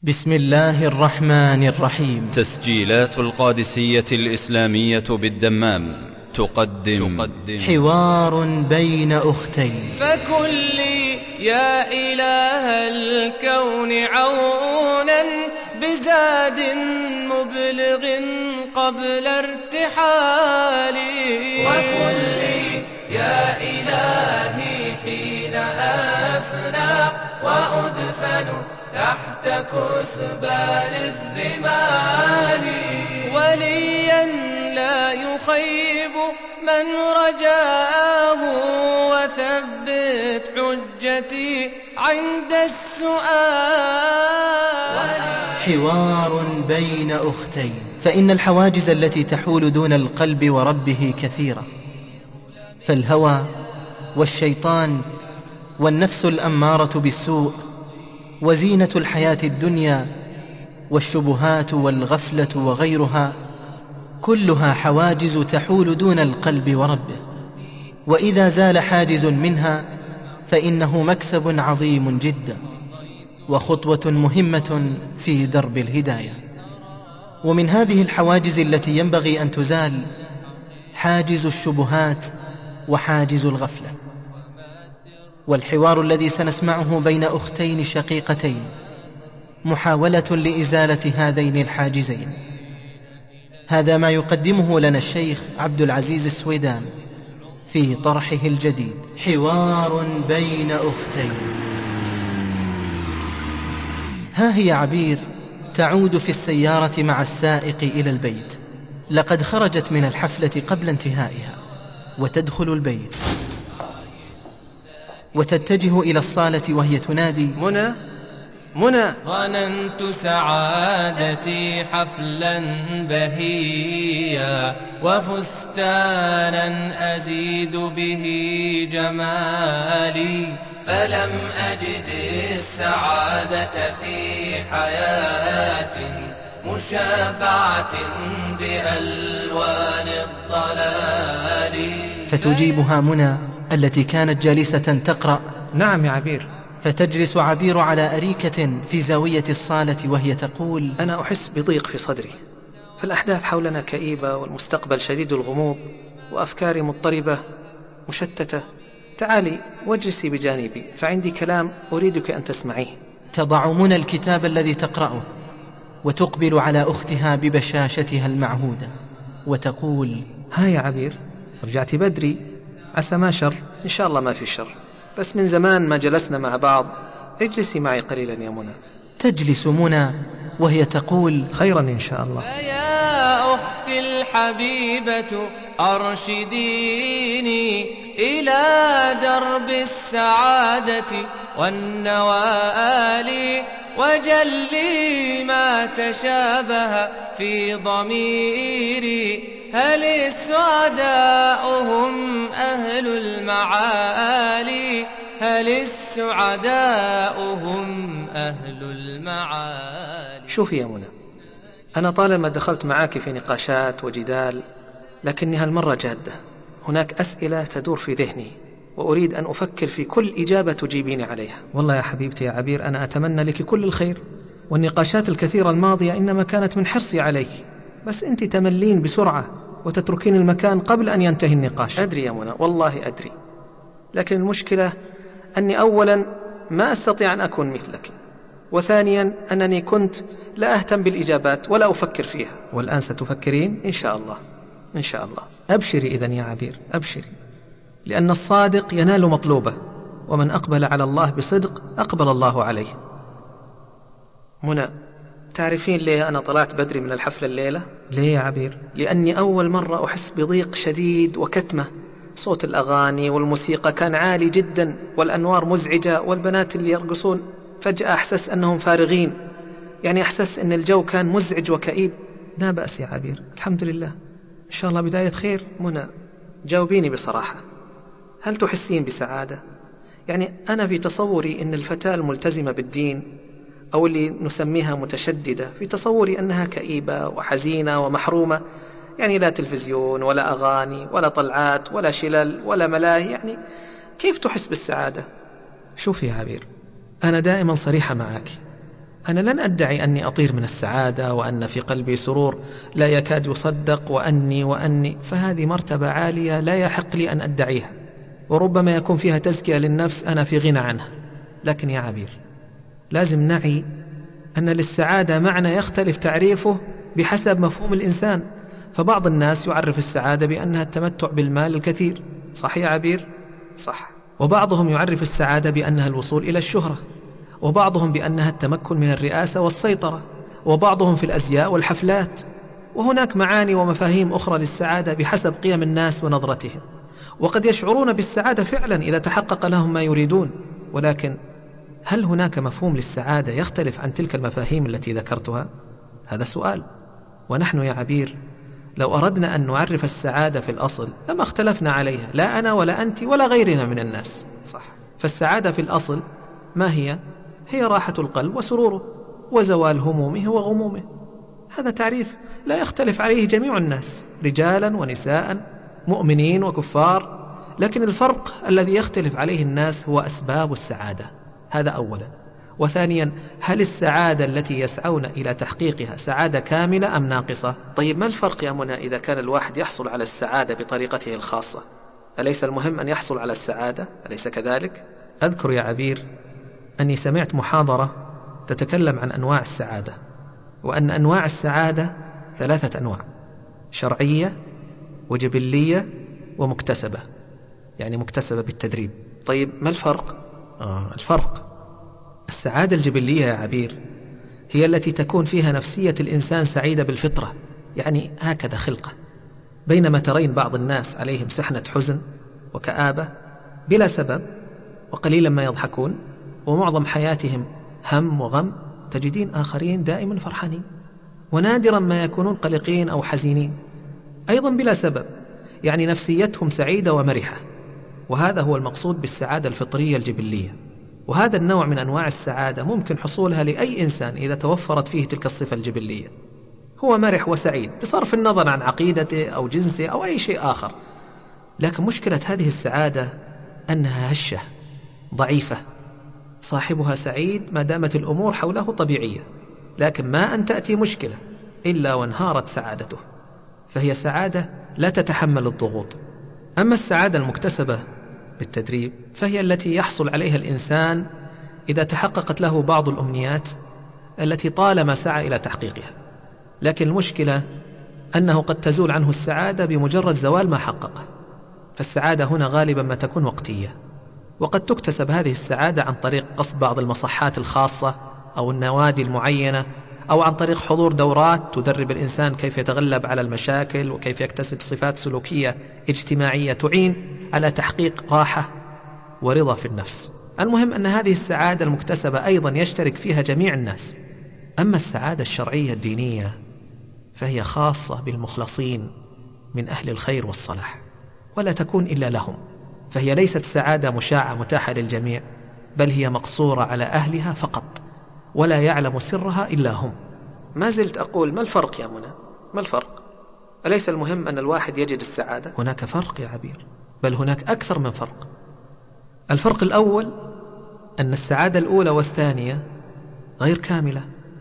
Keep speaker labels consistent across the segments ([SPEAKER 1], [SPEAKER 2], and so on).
[SPEAKER 1] بسم الله الرحمن الرحيم.
[SPEAKER 2] تسجيلات القادسية الإسلامية بالدمام تقدم
[SPEAKER 1] حوار بين أختين.
[SPEAKER 3] فكن لي يا إله الكون عونا بزاد مبلغ قبل ارتحالي، وكن لي يا إلهي حين أفنى وأدفن تحت كثبان الرمال، وليا لا يخيب من رجاه، وثبت حجتي عند السؤال.
[SPEAKER 1] حوار بين أختين. فإن الحواجز التي تحول دون القلب وربه كثيرة، فالهوى والشيطان والنفس الأمارة بالسوء وزينة الحياة الدنيا والشبهات والغفلة وغيرها، كلها حواجز تحول دون القلب وربه، وإذا زال حاجز منها فإنه مكسب عظيم جدا وخطوة مهمة في درب الهداية. ومن هذه الحواجز التي ينبغي أن تزال حاجز الشبهات وحاجز الغفلة. والحوار الذي سنسمعه بين أختين شقيقتين محاولة لإزالة هذين الحاجزين. هذا ما يقدمه لنا الشيخ عبد العزيز السويدان في طرحه الجديد حوار بين أختين. ها هي عبير تعود في السيارة مع السائق إلى البيت. لقد خرجت من الحفلة قبل انتهائها، وتدخل البيت وتتجه إلى الصالة وهي تنادي:
[SPEAKER 3] منى ظننت سعادتي حفلا بهيا، وفستانا أزيد به جمالي، فلم أجد السعادة في حياة مشافعة بألوان الضلال.
[SPEAKER 1] فتجيبها منى التي كانت جالسة تقرأ:
[SPEAKER 4] نعم يا عبير.
[SPEAKER 1] فتجلس عبير على أريكة في زاوية الصالة وهي تقول:
[SPEAKER 4] أنا أحس بضيق في صدري، فالأحداث حولنا كئيبة، والمستقبل شديد الغموض، وأفكاري مضطربة مشتتة. تعالي واجلسي بجانبي، فعندي كلام أريدك أن تسمعيه.
[SPEAKER 1] تضع منى الكتاب الذي تقرأه وتقبل على أختها ببشاشتها المعهودة وتقول:
[SPEAKER 4] ها يا عبير، رجعت بدري، عسى ما شر. إن شاء الله ما في شر، بس من زمان ما جلسنا مع بعض، اجلسي معي قليلا يا منى.
[SPEAKER 1] تجلس منى وهي تقول:
[SPEAKER 4] خيرا إن شاء الله.
[SPEAKER 3] يا أختي الحبيبة أرشديني إلى درب السعادة والنوال، وجلي ما تشابه في ضميري. هل السعداء هم أهل المعالي؟ هل السعداء هم أهل المعالي؟
[SPEAKER 4] شوفي يا منى، أنا طالما دخلت معاك في نقاشات وجدال، لكني هالمرة جادة. هناك أسئلة تدور في ذهني، وأريد أن أفكر في كل إجابة تجيبيني عليها. والله يا حبيبتي يا عبير، أنا أتمنى لك كل الخير، والنقاشات الكثيرة الماضية إنما كانت من حرصي عليك، بس أنت تملين بسرعة وتتركين المكان قبل أن ينتهي النقاش. أدري يا منى، والله أدري، لكن المشكلة أني أولا ما أستطيع أن أكون مثلك، وثانيا أنني كنت لا أهتم بالإجابات ولا أفكر فيها، والآن ستفكرين إن شاء الله. إن شاء الله. أبشري إذن يا عبير، أبشري، لأن الصادق ينال مطلوبه، ومن أقبل على الله بصدق أقبل الله عليه. منى، تعرفين ليه أنا طلعت بدري من الحفلة الليلة؟ ليه يا عبير؟ لأني أول مرة أحس بضيق شديد وكتمة. صوت الأغاني والموسيقى كان عالي جدا، والأنوار مزعجة، والبنات اللي يرقصون فجأة أحسس أنهم فارغين، يعني أحسس أن الجو كان مزعج وكئيب. لا بأس يا عبير، الحمد لله، إن شاء الله بداية خير. منى، جاوبيني بصراحة، هل تحسين بسعادة؟ يعني أنا في تصوري أن الفتاة الملتزمة بالدين، أو اللي نسميها متشددة، في تصوري أنها كئيبة وحزينة ومحرومة، يعني لا تلفزيون ولا أغاني ولا طلعات ولا شلل ولا ملاهي، يعني كيف تحس بالسعادة؟ شوفي يا عبير، أنا دائما صريحة معك، أنا لن أدعي أني أطير من السعادة وأن في قلبي سرور لا يكاد يصدق وأني، فهذه مرتبة عالية لا يحق لي أن أدعيها، وربما يكون فيها تزكية للنفس أنا في غنى عنها. لكن يا عبير، لازم نعي أن للسعادة معنى يختلف تعريفه بحسب مفهوم الإنسان. فبعض الناس يعرف السعادة بأنها التمتع بالمال الكثير، صح يا عبير؟ صح. وبعضهم يعرف السعادة بأنها الوصول إلى الشهرة، وبعضهم بأنها التمكن من الرئاسة والسيطرة، وبعضهم في الأزياء والحفلات. وهناك معاني ومفاهيم أخرى للسعادة بحسب قيم الناس ونظرتهم، وقد يشعرون بالسعادة فعلا إذا تحقق لهم ما يريدون. ولكن هل هناك مفهوم للسعادة يختلف عن تلك المفاهيم التي ذكرتها؟ هذا سؤال. ونحن يا عبير لو أردنا أن نعرف السعادة في الأصل لما اختلفنا عليها، لا أنا ولا أنت ولا غيرنا من الناس. صح. فالسعادة في الأصل ما هي؟ هي راحة القلب وسروره وزوال همومه وغمومه. هذا تعريف لا يختلف عليه جميع الناس، رجالا ونساء، مؤمنين وكفار. لكن الفرق الذي يختلف عليه الناس هو أسباب السعادة، هذا أولا. وثانيا، هل السعادة التي يسعون إلى تحقيقها سعادة كاملة أم ناقصة؟ طيب ما الفرق يا منى إذا كان الواحد يحصل على السعادة بطريقته الخاصة؟ أليس المهم أن يحصل على السعادة؟ أليس كذلك؟ أذكر يا عبير أني سمعت محاضرة تتكلم عن أنواع السعادة، وأن أنواع السعادة 3 أنواع: شرعية وجبلية ومكتسبة، يعني مكتسبة بالتدريب. طيب ما الفرق؟ الفرق السعادة الجبلية يا عبير هي التي تكون فيها نفسية الإنسان سعيدة بالفطرة، يعني هكذا خلقه، بينما ترين بعض الناس عليهم سحنة حزن وكآبة بلا سبب، وقليلا ما يضحكون، ومعظم حياتهم هم وغم. تجدين آخرين دائما فرحانين، ونادرا ما يكونون قلقين أو حزينين أيضا بلا سبب، يعني نفسيتهم سعيدة ومرحة. وهذا هو المقصود بالسعادة الفطرية الجبلية. وهذا النوع من أنواع السعادة ممكن حصولها لأي إنسان إذا توفرت فيه تلك الصفة الجبلية، هو مرح وسعيد بصرف النظر عن عقيدته أو جنسه أو أي شيء آخر. لكن مشكلة هذه السعادة أنها هشة ضعيفة، صاحبها سعيد ما دامت الأمور حوله طبيعية، لكن ما أن تأتي مشكلة إلا وانهارت سعادته، فهي سعادة لا تتحمل الضغوط. أما السعادة المكتسبة بالتدريب فهي التي يحصل عليها الإنسان إذا تحققت له بعض الأمنيات التي طالما سعى إلى تحقيقها. لكن المشكلة أنه قد تزول عنه السعادة بمجرد زوال ما حققه، فالسعادة هنا غالبا ما تكون وقتية. وقد تكتسب هذه السعادة عن طريق قصد بعض المصحات الخاصة أو النوادي المعينة، أو عن طريق حضور دورات تدرب الإنسان كيف يتغلب على المشاكل وكيف يكتسب صفات سلوكية اجتماعية تعين على تحقيق راحة ورضا في النفس. المهم أن هذه السعادة المكتسبة أيضا يشترك فيها جميع الناس. أما السعادة الشرعية الدينية فهي خاصة بالمخلصين من أهل الخير والصلاح، ولا تكون إلا لهم، فهي ليست سعادة مشاعة متاحة للجميع، بل هي مقصورة على أهلها فقط، ولا يعلم سرها إلا هم. ما زلت أقول ما الفرق يا منى؟ ما الفرق؟ أليس المهم أن الواحد يجد السعادة؟ هناك فرق يا عبير، بل هناك أكثر من فرق. الفرق الأول أن السعادة الأولى والثانية غير كاملة،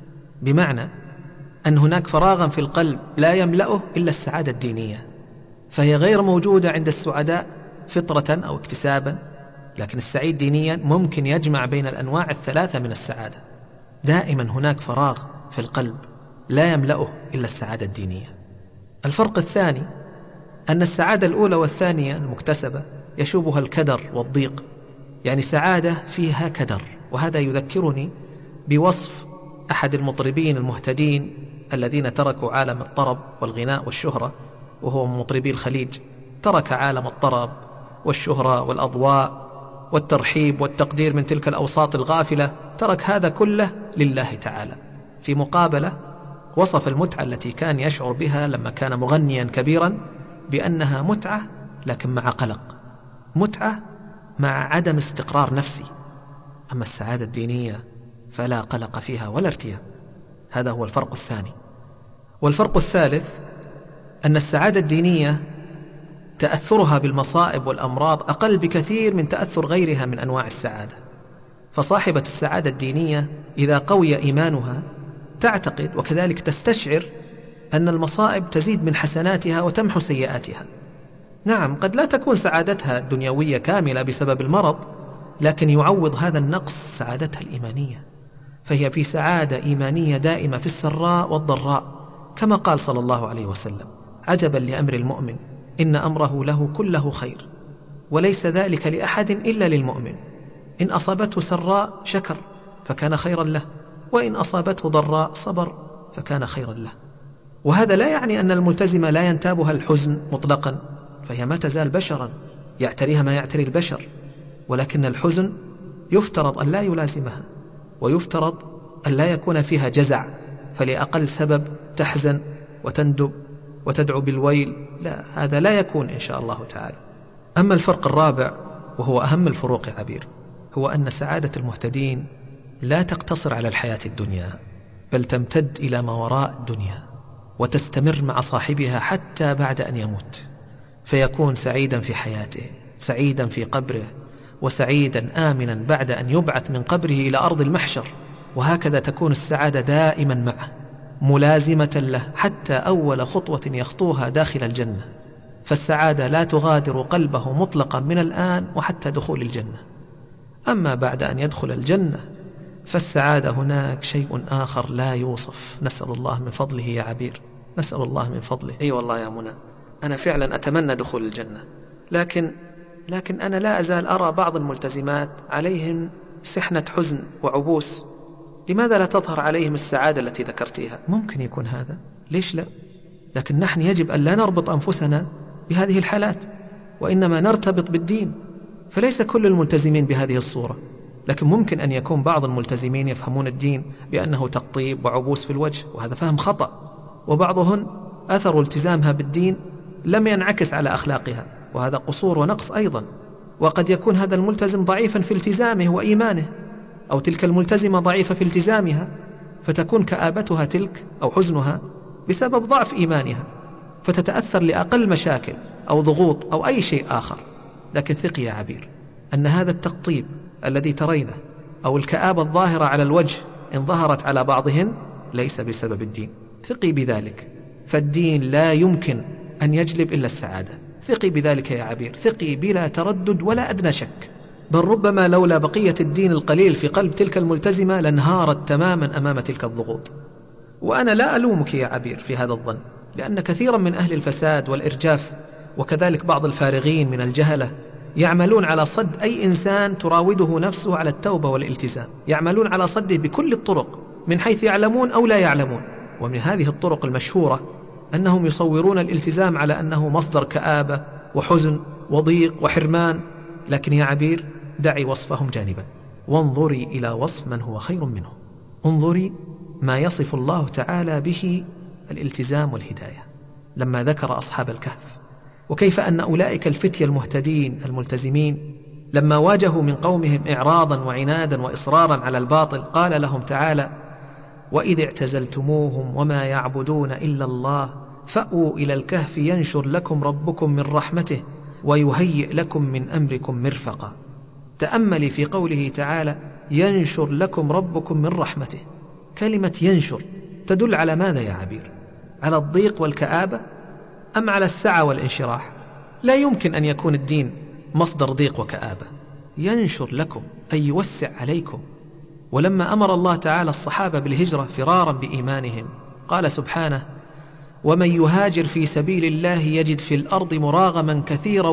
[SPEAKER 4] بمعنى أن هناك فراغا في القلب لا يملأه إلا السعادة الدينية، فهي غير موجودة عند السعداء فطرة أو اكتسابا. لكن السعيد دينيا ممكن يجمع بين الأنواع الثلاثة من السعادة. دائما هناك فراغ في القلب لا يملأه إلا السعادة الدينية. الفرق الثاني أن السعادة الأولى والثانية المكتسبة يشوبها الكدر والضيق، يعني سعادة فيها كدر. وهذا يذكرني بوصف أحد المطربين المهتدين الذين تركوا عالم الطرب والغناء والشهرة، وهو من مطربي الخليج. ترك عالم الطرب والشهرة والأضواء والترحيب والتقدير من تلك الأوساط الغافلة، ترك هذا كله لله تعالى. في مقابلة وصف المتعة التي كان يشعر بها لما كان مغنيا كبيرا بأنها متعة لكن مع قلق، متعة مع عدم استقرار نفسي. أما السعادة الدينية فلا قلق فيها ولا ارتياب. هذا هو الفرق الثاني. والفرق الثالث أن السعادة الدينية تأثرها بالمصائب والأمراض أقل بكثير من تأثر غيرها من أنواع السعادة، فصاحبة السعادة الدينية إذا قوي إيمانها تعتقد وكذلك تستشعر أن المصائب تزيد من حسناتها وتمحو سيئاتها. نعم، قد لا تكون سعادتها الدنيوية كاملة بسبب المرض، لكن يعوض هذا النقص سعادتها الإيمانية، فهي في سعادة إيمانية دائمة في السراء والضراء، كما قال صلى الله عليه وسلم: عجبا لأمر المؤمن إن أمره له كله خير، وليس ذلك لأحد إلا للمؤمن، إن أصابته سراء شكر فكان خيرا له، وإن أصابته ضراء صبر فكان خيرا له. وهذا لا يعني أن الملتزم لا ينتابها الحزن مطلقا، فهي ما تزال بشرا يعتريها ما يعتري البشر، ولكن الحزن يفترض أن لا يلازمها، ويفترض أن لا يكون فيها جزع، فلأقل سبب تحزن وتندب وتدعو بالويل، لا، هذا لا يكون إن شاء الله تعالى. أما الفرق الرابع وهو أهم الفروق يا عبير، هو أن سعادة المهتدين لا تقتصر على الحياة الدنيا، بل تمتد إلى ما وراء الدنيا وتستمر مع صاحبها حتى بعد أن يموت، فيكون سعيدا في حياته، سعيدا في قبره، وسعيدا آمنا بعد أن يبعث من قبره إلى أرض المحشر. وهكذا تكون السعادة دائما معه، ملازمة له حتى أول خطوة يخطوها داخل الجنة، فالسعادة لا تغادر قلبه مطلقا من الآن وحتى دخول الجنة. أما بعد أن يدخل الجنة فالسعادة هناك شيء آخر لا يوصف، نسأل الله من فضله يا عبير، نسأل الله من فضله. أي والله يا منى، أنا فعلا أتمنى دخول الجنة، لكن أنا لا أزال أرى بعض الملتزمات عليهم سحنة حزن وعبوس. لماذا لا تظهر عليهم السعادة التي ذكرتيها؟ ممكن يكون هذا، ليش لا؟ لكن نحن يجب أن لا نربط أنفسنا بهذه الحالات، وإنما نرتبط بالدين. فليس كل الملتزمين بهذه الصورة، لكن ممكن أن يكون بعض الملتزمين يفهمون الدين بأنه تقطيب وعبوس في الوجه، وهذا فهم خطأ. وبعضهن أثر التزامها بالدين لم ينعكس على أخلاقها، وهذا قصور ونقص أيضا. وقد يكون هذا الملتزم ضعيفا في التزامه وإيمانه، أو تلك الملتزمة ضعيفة في التزامها، فتكون كآبتها تلك أو حزنها بسبب ضعف إيمانها، فتتأثر لأقل مشاكل أو ضغوط أو أي شيء آخر. لكن ثقي يا عبير أن هذا التقطيب الذي ترينه أو الكآبة الظاهرة على الوجه إن ظهرت على بعضهن ليس بسبب الدين، ثقي بذلك، فالدين لا يمكن أن يجلب إلا السعادة. ثقي بذلك يا عبير، ثقي بلا تردد ولا أدنى شك، بل ربما لولا بقية الدين القليل في قلب تلك الملتزمة لانهارت تماما أمام تلك الضغوط. وأنا لا ألومك يا عبير في هذا الظن، لأن كثيرا من أهل الفساد والإرجاف وكذلك بعض الفارغين من الجهلة يعملون على صد أي إنسان تراوده نفسه على التوبة والالتزام، يعملون على صده بكل الطرق من حيث يعلمون أو لا يعلمون. ومن هذه الطرق المشهورة أنهم يصورون الالتزام على أنه مصدر كآبة وحزن وضيق وحرمان. لكن يا عبير دعي وصفهم جانبا، وانظري إلى وصف من هو خير منه، انظري ما يصف الله تعالى به الالتزام والهداية لما ذكر أصحاب الكهف، وكيف أن أولئك الفتية المهتدين الملتزمين لما واجهوا من قومهم إعراضا وعنادا وإصرارا على الباطل قال لهم تعالى: وإذ اعتزلتموهم وما يعبدون إلا الله فأووا إلى الكهف ينشر لكم ربكم من رحمته ويهيئ لكم من أمركم مرفقا. تأملي في قوله تعالى: ينشر لكم ربكم من رحمته. كلمة ينشر تدل على ماذا يا عبير؟ على الضيق والكآبة أم على السعة والانشراح؟ لا يمكن أن يكون الدين مصدر ضيق وكآبة. ينشر لكم أي يوسع عليكم. ولما أمر الله تعالى الصحابة بالهجرة فرارا بإيمانهم قال سبحانه: ومن يهاجر في سبيل الله يجد في الأرض مراغما كثيرا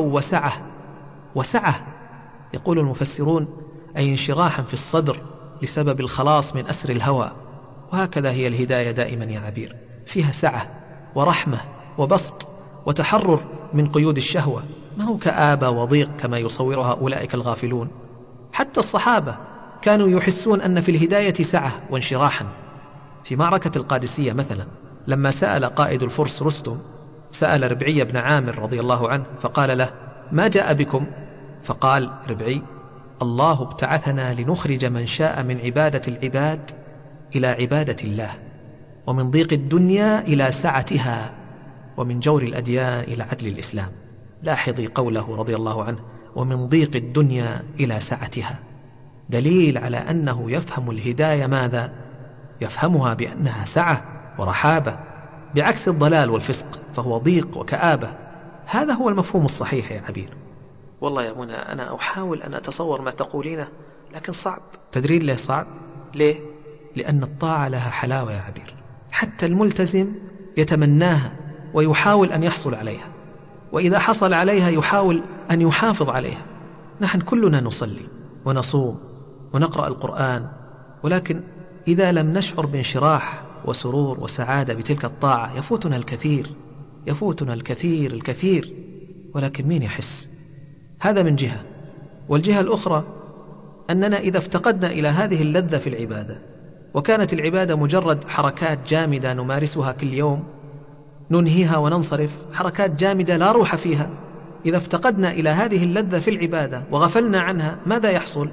[SPEAKER 4] وسعة يقول المفسرون أي انشراحا في الصدر لسبب الخلاص من أسر الهوى. وهكذا هي الهداية دائما يا عبير، فيها سعة ورحمة وبسط وتحرر من قيود الشهوة، ما هو كآبة وضيق كما يصورها أولئك الغافلون. حتى الصحابة كانوا يحسون أن في الهداية سعة وانشراحا. في معركة القادسية مثلا لما سأل قائد الفرس رستم سأل ربعي بن عامر رضي الله عنه فقال له: ما جاء بكم؟ فقال ربعي: الله ابتعثنا لنخرج من شاء من عبادة العباد إلى عبادة الله، ومن ضيق الدنيا إلى سعتها، ومن جور الأديان إلى عدل الإسلام. لاحظي قوله رضي الله عنه: ومن ضيق الدنيا إلى سعتها. دليل على أنه يفهم الهداية ماذا؟ يفهمها بأنها سعة ورحابة، بعكس الضلال والفسق فهو ضيق وكآبة. هذا هو المفهوم الصحيح يا عبير. والله يا منى أنا أحاول أن أتصور ما تقولينه لكن صعب. تدرين ليه صعب؟ ليه؟ لأن الطاعة لها حلاوة يا عبير، حتى الملتزم يتمناها ويحاول أن يحصل عليها، وإذا حصل عليها يحاول أن يحافظ عليها. نحن كلنا نصلي ونصوم ونقرأ القرآن، ولكن إذا لم نشعر بانشراح وسرور وسعادة بتلك الطاعة يفوتنا الكثير، يفوتنا الكثير الكثير، ولكن مين يحس؟ هذا من جهة. والجهة الأخرى أننا إذا افتقدنا إلى هذه اللذة في العبادة، وكانت العبادة مجرد حركات جامدة نمارسها كل يوم ننهيها وننصرف، حركات جامدة لا روح فيها، إذا افتقدنا إلى هذه اللذة في العبادة وغفلنا عنها ماذا يحصل؟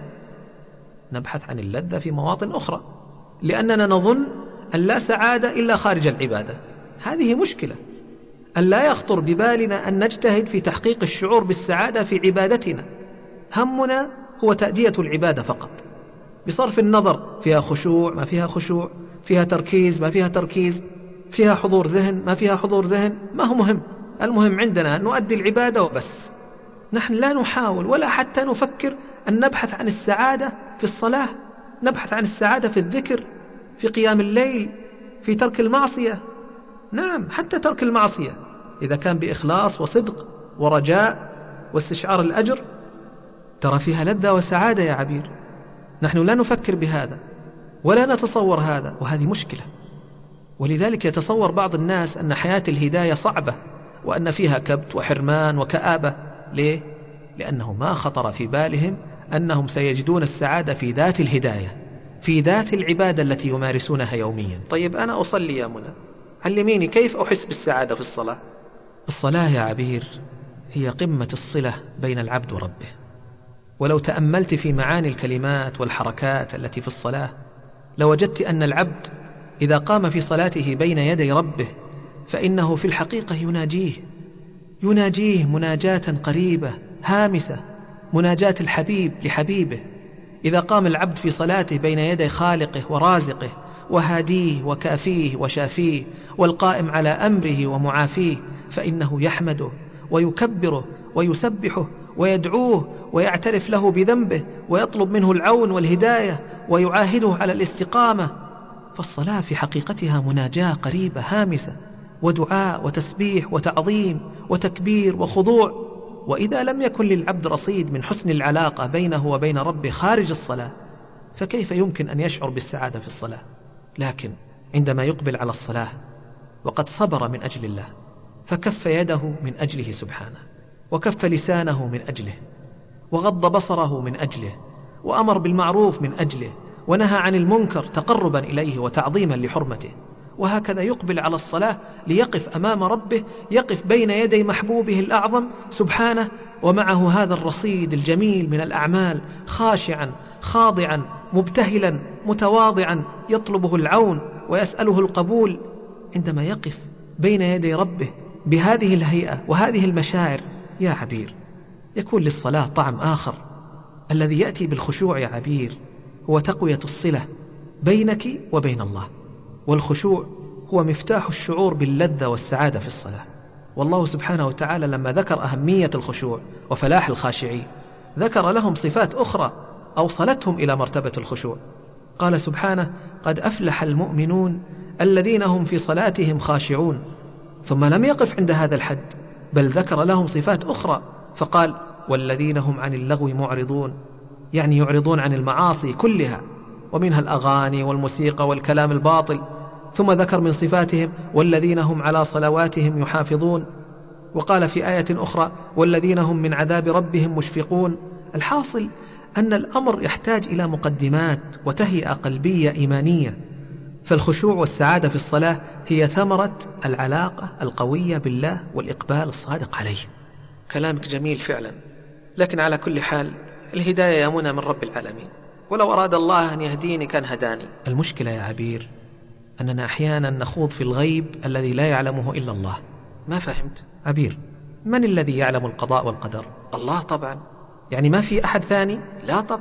[SPEAKER 4] نبحث عن اللذة في مواطن أخرى، لأننا نظن أن لا سعادة إلا خارج العبادة. هذه مشكلة، أن لا يخطر ببالنا أن نجتهد في تحقيق الشعور بالسعادة في عبادتنا. همنا هو تأدية العبادة فقط، بصرف النظر فيها خشوع ما فيها خشوع، فيها تركيز ما فيها تركيز، فيها حضور ذهن ما فيها حضور ذهن، ما هو مهم. المهم عندنا أن نؤدي العبادة وبس. نحن لا نحاول ولا حتى نفكر أن نبحث عن السعادة في الصلاة، نبحث عن السعادة في الذكر، في قيام الليل، في ترك المعصية. نعم، حتى ترك المعصية إذا كان بإخلاص وصدق ورجاء واستشعار الأجر ترى فيها لذة وسعادة يا عبير. نحن لا نفكر بهذا ولا نتصور هذا، وهذه مشكلة. ولذلك يتصور بعض الناس أن حياة الهداية صعبة وأن فيها كبت وحرمان وكآبة. ليه؟ لأنه ما خطر في بالهم أنهم سيجدون السعادة في ذات الهداية، في ذات العبادة التي يمارسونها يوميا. طيب أنا أصلي يا منى، علميني كيف أحس بالسعادة في الصلاة. الصلاة يا عبير هي قمة الصلة بين العبد وربه، ولو تأملت في معاني الكلمات والحركات التي في الصلاة لوجدت أن العبد إذا قام في صلاته بين يدي ربه فإنه في الحقيقة يناجيه مناجاة قريبة هامسة، مناجاة الحبيب لحبيبه. إذا قام العبد في صلاته بين يدي خالقه ورازقه وهاديه وكافيه وشافيه والقائم على أمره ومعافيه فإنه يحمده ويكبره ويسبحه ويدعوه ويعترف له بذنبه ويطلب منه العون والهداية ويعاهده على الاستقامة. فالصلاة في حقيقتها مناجاة قريبة هامسة، ودعاء وتسبيح وتعظيم وتكبير وخضوع. وإذا لم يكن للعبد رصيد من حسن العلاقة بينه وبين ربه خارج الصلاة فكيف يمكن أن يشعر بالسعادة في الصلاة؟ لكن عندما يقبل على الصلاة وقد صبر من أجل الله، فكف يده من أجله سبحانه، وكف لسانه من أجله، وغض بصره من أجله، وأمر بالمعروف من أجله، ونهى عن المنكر تقربا إليه وتعظيما لحرمته، وهكذا يقبل على الصلاة ليقف أمام ربه، يقف بين يدي محبوبه الأعظم سبحانه، ومعه هذا الرصيد الجميل من الأعمال، خاشعا خاضعا مبتهلا متواضعا يطلبه العون ويسأله القبول. عندما يقف بين يدي ربه بهذه الهيئة وهذه المشاعر يا عبير يكون للصلاة طعم آخر. الذي يأتي بالخشوع يا عبير هو تقوية الصلة بينك وبين الله، والخشوع هو مفتاح الشعور باللذة والسعادة في الصلاة. والله سبحانه وتعالى لما ذكر أهمية الخشوع وفلاح الخاشعين ذكر لهم صفات أخرى أوصلتهم إلى مرتبة الخشوع. قال سبحانه: قد أفلح المؤمنون الذين هم في صلاتهم خاشعون. ثم لم يقف عند هذا الحد، بل ذكر لهم صفات أخرى فقال: والذين هم عن اللغو معرضون، يعني يعرضون عن المعاصي كلها ومنها الأغاني والموسيقى والكلام الباطل. ثم ذكر من صفاتهم: والذين هم على صلواتهم يحافظون. وقال في آية أخرى: والذين هم من عذاب ربهم مشفقون. الحاصل أن الأمر يحتاج إلى مقدمات وتهيئة قلبية إيمانية. فالخشوع والسعادة في الصلاة هي ثمرة العلاقة القوية بالله والإقبال الصادق عليه. كلامك جميل فعلا، لكن على كل حال الهداية يا منى من رب العالمين، ولو أراد الله أن يهديني كان هداني. المشكلة يا عبير أننا أحيانا نخوض في الغيب الذي لا يعلمه إلا الله. ما فهمت عبير؟ من الذي يعلم القضاء والقدر؟ الله طبعا. يعني ما في أحد ثاني؟ لا طبعا.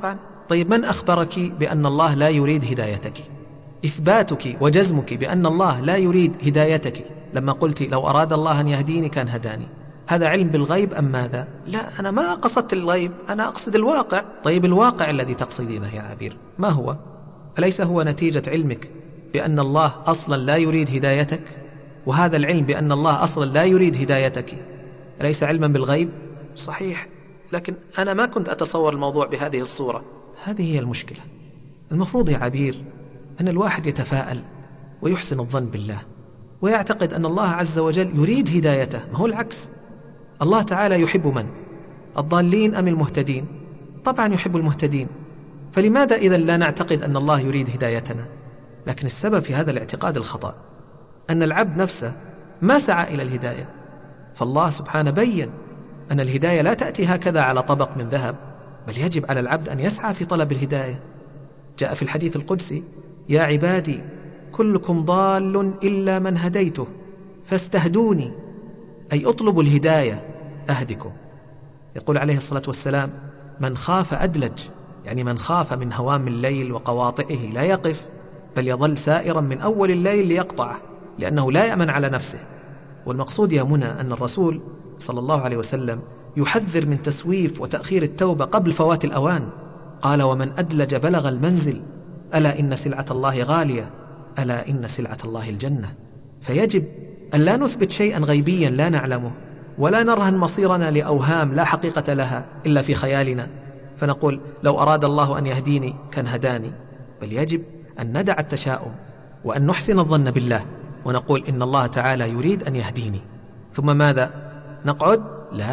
[SPEAKER 4] طيب من أخبرك بأن الله لا يريد هدايتك؟ إثباتك وجزمك بأن الله لا يريد هدايتك لما قلت لو أراد الله أن يهديني كان هداني، هذا علم بالغيب أم ماذا؟ لا، أنا ما قصدت الغيب، أنا أقصد الواقع. طيب الواقع الذي تقصدينه يا عبير ما هو؟ أليس هو نتيجة علمك بأن الله أصلا لا يريد هدايتك؟ وهذا العلم بأن الله أصلا لا يريد هدايتك أليس علما بالغيب؟ صحيح، لكن أنا ما كنت أتصور الموضوع بهذه الصورة. هذه هي المشكلة. المفروض يا عبير أن الواحد يتفاءل ويحسن الظن بالله ويعتقد أن الله عز وجل يريد هدايته، ما هو العكس. الله تعالى يحب من؟ الضالين أم المهتدين؟ طبعا يحب المهتدين، فلماذا إذا لا نعتقد أن الله يريد هدايتنا؟ لكن السبب في هذا الاعتقاد الخطأ أن العبد نفسه ما سعى إلى الهداية، فالله سبحانه بيّن أن الهداية لا تأتي هكذا على طبق من ذهب، بل يجب على العبد أن يسعى في طلب الهداية. جاء في الحديث القدسي: يا عبادي كلكم ضال إلا من هديته فاستهدوني، أي اطلبوا الهداية أهدكم. يقول عليه الصلاة والسلام: من خاف أدلج، يعني من خاف من هوام الليل وقواطعه لا يقف، بل يظل سائرا من أول الليل ليقطعه، لأنه لا يأمن على نفسه. والمقصود يا منى أن الرسول صلى الله عليه وسلم يحذر من تسويف وتأخير التوبة قبل فوات الأوان. قال: ومن أدلج بلغ المنزل، ألا إن سلعة الله غالية، ألا إن سلعة الله الجنة. فيجب أن لا نثبت شيئا غيبيا لا نعلمه، ولا نرهن مصيرنا لأوهام لا حقيقة لها إلا في خيالنا، فنقول لو أراد الله أن يهديني كان هداني. بل يجب أن ندع التشاؤم وأن نحسن الظن بالله ونقول إن الله تعالى يريد أن يهديني. ثم ماذا؟ نقعد؟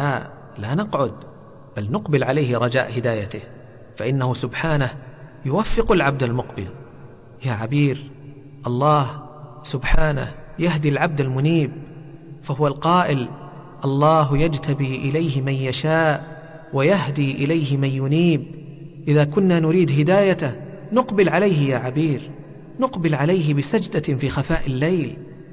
[SPEAKER 4] لا نقعد، بل نقبل عليه رجاء هدايته، فإنه سبحانه يوفق العبد المقبل. يا عبير، الله سبحانه يهدي العبد المنيب، فهو القائل: الله يجتبي إليه من يشاء ويهدي إليه من ينيب. إذا كنا نريد هدايته نقبل عليه يا عبير، نقبل عليه بسجدة في خفاء الليل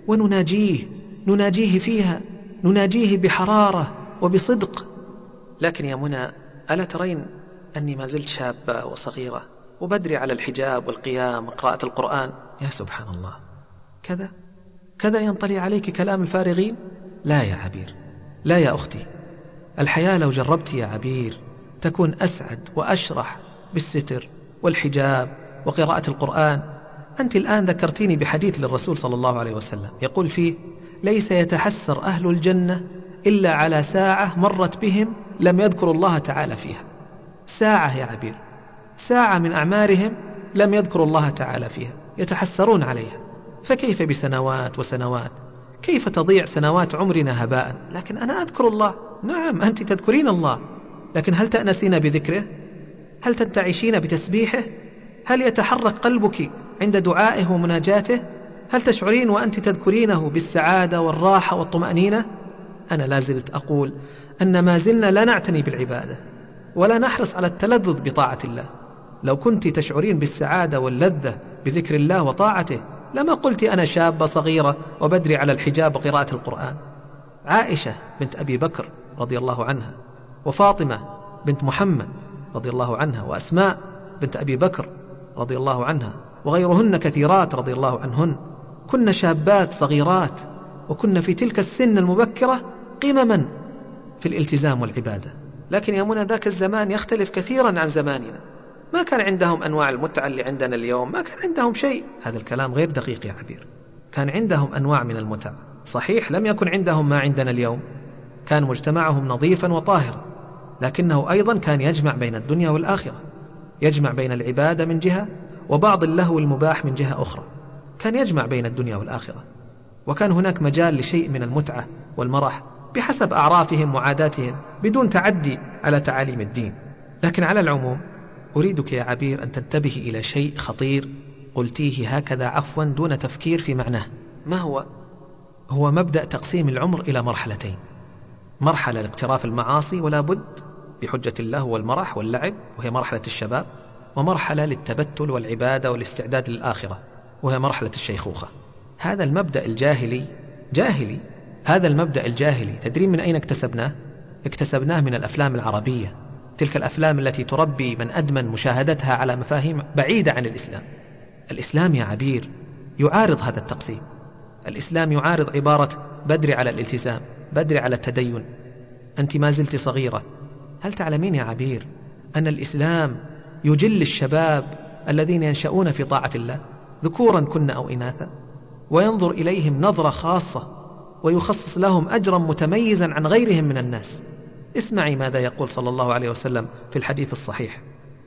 [SPEAKER 4] ونناجيه فيها، نناجيه بحرارة وبصدق. لكن يا منى، ألا ترين أني ما زلت شابة وصغيرة وبدري على الحجاب والقيام وقراءة القرآن؟ يا سبحان الله، كذا ينطلي عليك كلام الفارغين؟ لا يا عبير، لا يا أختي. الحياة لو جربت يا عبير تكون أسعد وأشرح بالستر والحجاب وقراءة القرآن. أنت الآن ذكرتيني بحديث للرسول صلى الله عليه وسلم يقول فيه: ليس يتحسر أهل الجنة إلا على ساعة مرت بهم لم يذكروا الله تعالى فيها. ساعة يا عبير، ساعة من أعمارهم لم يذكروا الله تعالى فيها، يتحسرون عليها. فكيف بسنوات وسنوات؟ كيف تضيع سنوات عمرنا هباء؟ لكن أنا أذكر الله. نعم، أنت تذكرين الله، لكن هل تأنسين بذكره؟ هل تنتعشين بتسبيحه؟ هل يتحرك قلبك عند دعائه ومناجاته؟ هل تشعرين وأنت تذكرينه بالسعادة والراحة والطمأنينة؟ أنا لازلت أقول أن ما زلنا لا نعتني بالعبادة ولا نحرص على التلذذ بطاعة الله. لو كنت تشعرين بالسعادة واللذة بذكر الله وطاعته لما قلت أنا شابة صغيرة وبدري على الحجاب وقراءة القرآن. عائشة بنت أبي بكر رضي الله عنها، وفاطمة بنت محمد رضي الله عنها، وأسماء بنت أبي بكر رضي الله عنها، وغيرهن كثيرات رضي الله عنهن، كن شابات صغيرات، وكن في تلك السن المبكرة قمما في الالتزام والعبادة. لكن يا منى، ذاك الزمان يختلف كثيرا عن زماننا. ما كان عندهم أنواع المتعة اللي عندنا اليوم، ما كان عندهم شيء. هذا الكلام غير دقيق يا عبير. كان عندهم أنواع من المتعة، صحيح لم يكن عندهم ما عندنا اليوم، كان مجتمعهم نظيفا وطاهرا، لكنه أيضا كان يجمع بين الدنيا والآخرة، يجمع بين العبادة من جهة وبعض اللهو المباح من جهة أخرى. كان يجمع بين الدنيا والآخرة، وكان هناك مجال لشيء من المتعة والمرح بحسب أعرافهم وعاداتهم بدون تعدي على تعاليم الدين. لكن على العموم أريدك يا عبير أن تنتبهي إلى شيء خطير قلتيه هكذا عفوا دون تفكير في معناه. ما هو مبدأ تقسيم العمر إلى مرحلتين: مرحلة لاقتراف المعاصي ولا بد بحجة الله والمرح واللعب وهي مرحلة الشباب، ومرحلة للتبتل والعبادة والاستعداد للآخرة وهي مرحلة الشيخوخة. هذا المبدأ الجاهلي، هذا المبدأ الجاهلي تدرين من أين اكتسبناه؟ اكتسبناه من الأفلام العربية تلك الأفلام التي تربي من أدمن مشاهدتها على مفاهيم بعيدة عن الإسلام. الإسلام يا عبير يعارض هذا التقسيم. الإسلام يعارض عبارة بدري على الالتزام، بدري على التدين، أنت ما زلت صغيرة. هل تعلمين يا عبير أن الإسلام يجل الشباب الذين ينشؤون في طاعة الله ذكورا كن أو إناثا، وينظر إليهم نظرة خاصة، ويخصص لهم أجرا متميزا عن غيرهم من الناس؟ اسمعي ماذا يقول صلى الله عليه وسلم في الحديث الصحيح: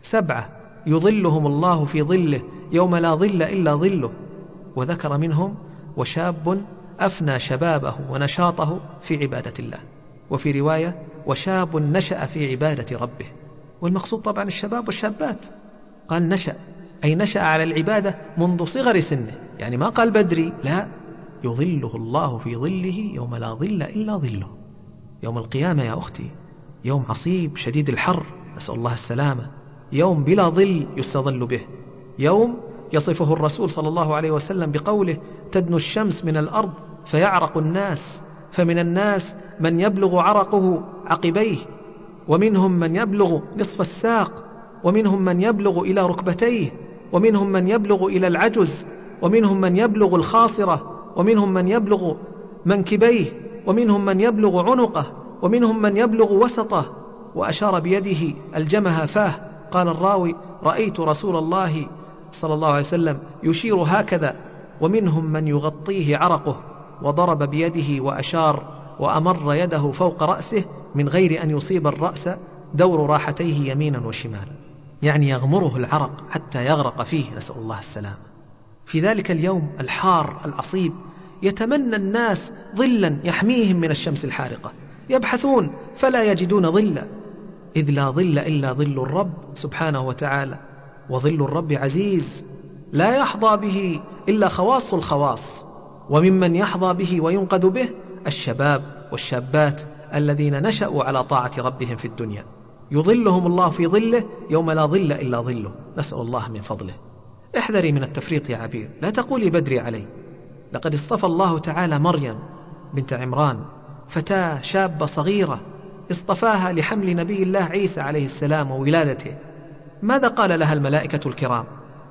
[SPEAKER 4] 7 يظلهم الله في ظله يوم لا ظل إلا ظله، وذكر منهم وشاب أفنى شبابه ونشاطه في عبادة الله، وفي رواية وشاب نشأ في عبادة ربه. والمقصود طبعا الشباب والشابات. قال نشأ أي نشأ على العبادة منذ صغر سنه، يعني ما قال بدري، لا، يظله الله في ظله يوم لا ظل إلا ظله. يوم القيامة يا أختي يوم عصيب شديد الحر، نسأل الله السلامة، يوم بلا ظل يستظل به، يوم يصفه الرسول صلى الله عليه وسلم بقوله: تدنو الشمس من الأرض فيعرق الناس، فمن الناس من يبلغ عرقه عقبيه، ومنهم من يبلغ نصف الساق، ومنهم من يبلغ إلى ركبتيه، ومنهم من يبلغ إلى العجز، ومنهم من يبلغ الخاصرة، ومنهم من يبلغ منكبيه، ومنهم من يبلغ عنقه، ومنهم من يبلغ وسطه. وأشار بيده الجمها فاه. قال الراوي: رأيت رسول الله صلى الله عليه وسلم يشير هكذا. ومنهم من يغطيه عرقه، وضرب بيده وأشار وأمر يده فوق رأسه من غير أن يصيب الرأس دور راحتيه يمينا وشمالا، يعني يغمره العرق حتى يغرق فيه، نسأل الله السلامة. في ذلك اليوم الحار العصيب يتمنى الناس ظلا يحميهم من الشمس الحارقة، يبحثون فلا يجدون ظلا، إذ لا ظل إلا ظل الرب سبحانه وتعالى، وظل الرب عزيز لا يحظى به إلا خواص الخواص. وممن يحظى به وينقذ به الشباب والشابات الذين نشأوا على طاعة ربهم في الدنيا، يظلهم الله في ظله يوم لا ظل إلا ظله، نسأل الله من فضله. احذري من التفريط يا عبير، لا تقولي بدري علي. لقد اصطفى الله تعالى مريم بنت عمران، فتاة شابة صغيرة، اصطفاها لحمل نبي الله عيسى عليه السلام وولادته. ماذا قال لها الملائكة الكرام؟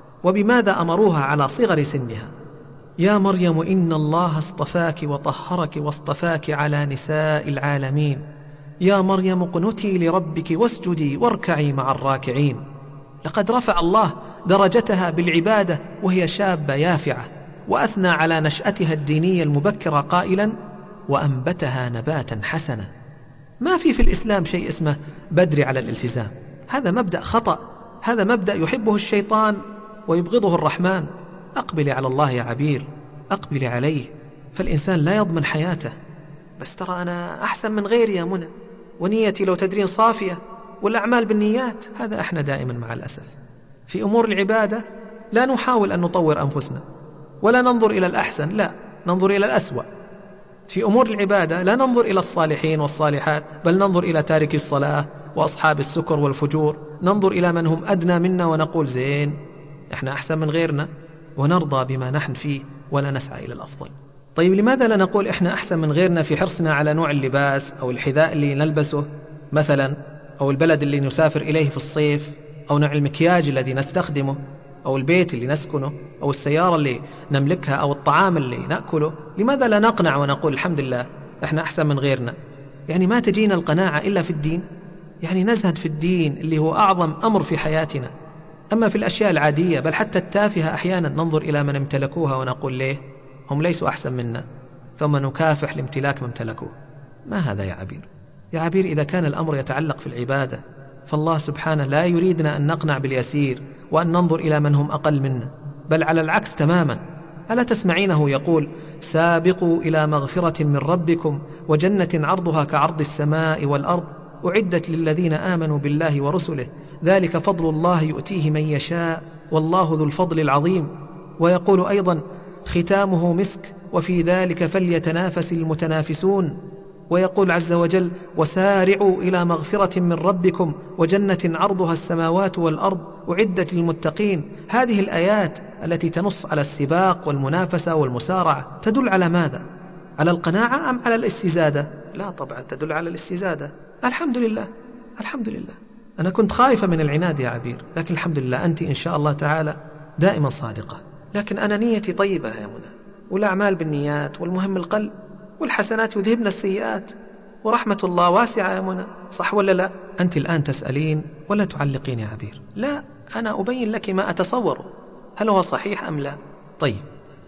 [SPEAKER 4] وبماذا أمروها على صغر سنها؟ يا مريم إن الله اصطفاك وطهرك واصطفاك على نساء العالمين، يا مريم اقنتي لربك واسجدي واركعي مع الراكعين. لقد رفع الله درجتها بالعبادة وهي شابة يافعة، وأثنى على نشأتها الدينية المبكرة قائلا: وأنبتها نباتا حسنا. ما في الإسلام شيء اسمه بدري على الالتزام، هذا مبدأ خطأ، هذا مبدأ يحبه الشيطان ويبغضه الرحمن. أقبلي على الله يا عبير، أقبلي عليه، فالإنسان لا يضمن حياته. بس ترى أنا أحسن من غيري يا منى، ونيتي لو تدرين صافية، والأعمال بالنيات. هذا احنا دائما مع الأسف في أمور العبادة لا نحاول أن نطور أنفسنا ولا ننظر إلى الأحسن، لا ننظر إلى الأسوأ. في أمور العبادة لا ننظر إلى الصالحين والصالحات، بل ننظر إلى تارك الصلاة وأصحاب السكر والفجور، ننظر إلى من هم أدنى منا ونقول زين احنا أحسن من غيرنا، ونرضى بما نحن فيه ولا نسعى إلى الأفضل. طيب لماذا لا نقول إحنا أحسن من غيرنا في حرصنا على نوع اللباس أو الحذاء اللي نلبسه مثلا، أو البلد اللي نسافر إليه في الصيف، أو نوع المكياج الذي نستخدمه، أو البيت اللي نسكنه، أو السيارة اللي نملكها، أو الطعام اللي نأكله؟ لماذا لا نقنع ونقول الحمد لله إحنا أحسن من غيرنا؟ يعني ما تجينا القناعة إلا في الدين، يعني نزهد في الدين اللي هو أعظم أمر في حياتنا. أما في الأشياء العادية بل حتى التافهة أحيانا ننظر إلى من امتلكوها ونقول ليه هم ليسوا أحسن منا، ثم نكافح لامتلاك ما امتلكوه. ما هذا يا عبير؟ يا عبير إذا كان الأمر يتعلق في العبادة فالله سبحانه لا يريدنا أن نقنع باليسير وأن ننظر إلى من هم أقل منا، بل على العكس تماما. ألا تسمعينه يقول: سابقوا إلى مغفرة من ربكم وجنة عرضها كعرض السماء والأرض أعدت للذين آمنوا بالله ورسله ذلك فضل الله يؤتيه من يشاء والله ذو الفضل العظيم. ويقول أيضا: ختامه مسك وفي ذلك فليتنافس المتنافسون. ويقول عز وجل: وسارعوا إلى مغفرة من ربكم وجنة عرضها السماوات والأرض أعدت للمتقين. هذه الآيات التي تنص على السباق والمنافسة والمسارعة تدل على ماذا؟ على القناعة أم على الاستزادة؟ لا طبعا تدل على الاستزادة. الحمد لله، الحمد لله، أنا كنت خايفة من العناد يا عبير، لكن الحمد لله أنت إن شاء الله تعالى دائما صادقة. لكن أنا نيتي طيبة يا منى، والأعمال بالنيات، والمهم القلب، والحسنات يذهبن السيئات، ورحمة الله واسعة يا منى، صح ولا لا؟ أنت الآن تسألين ولا تعلقين يا عبير. لا، أنا أبين لك ما أتصوره، هل هو صحيح أم لا؟ طيب،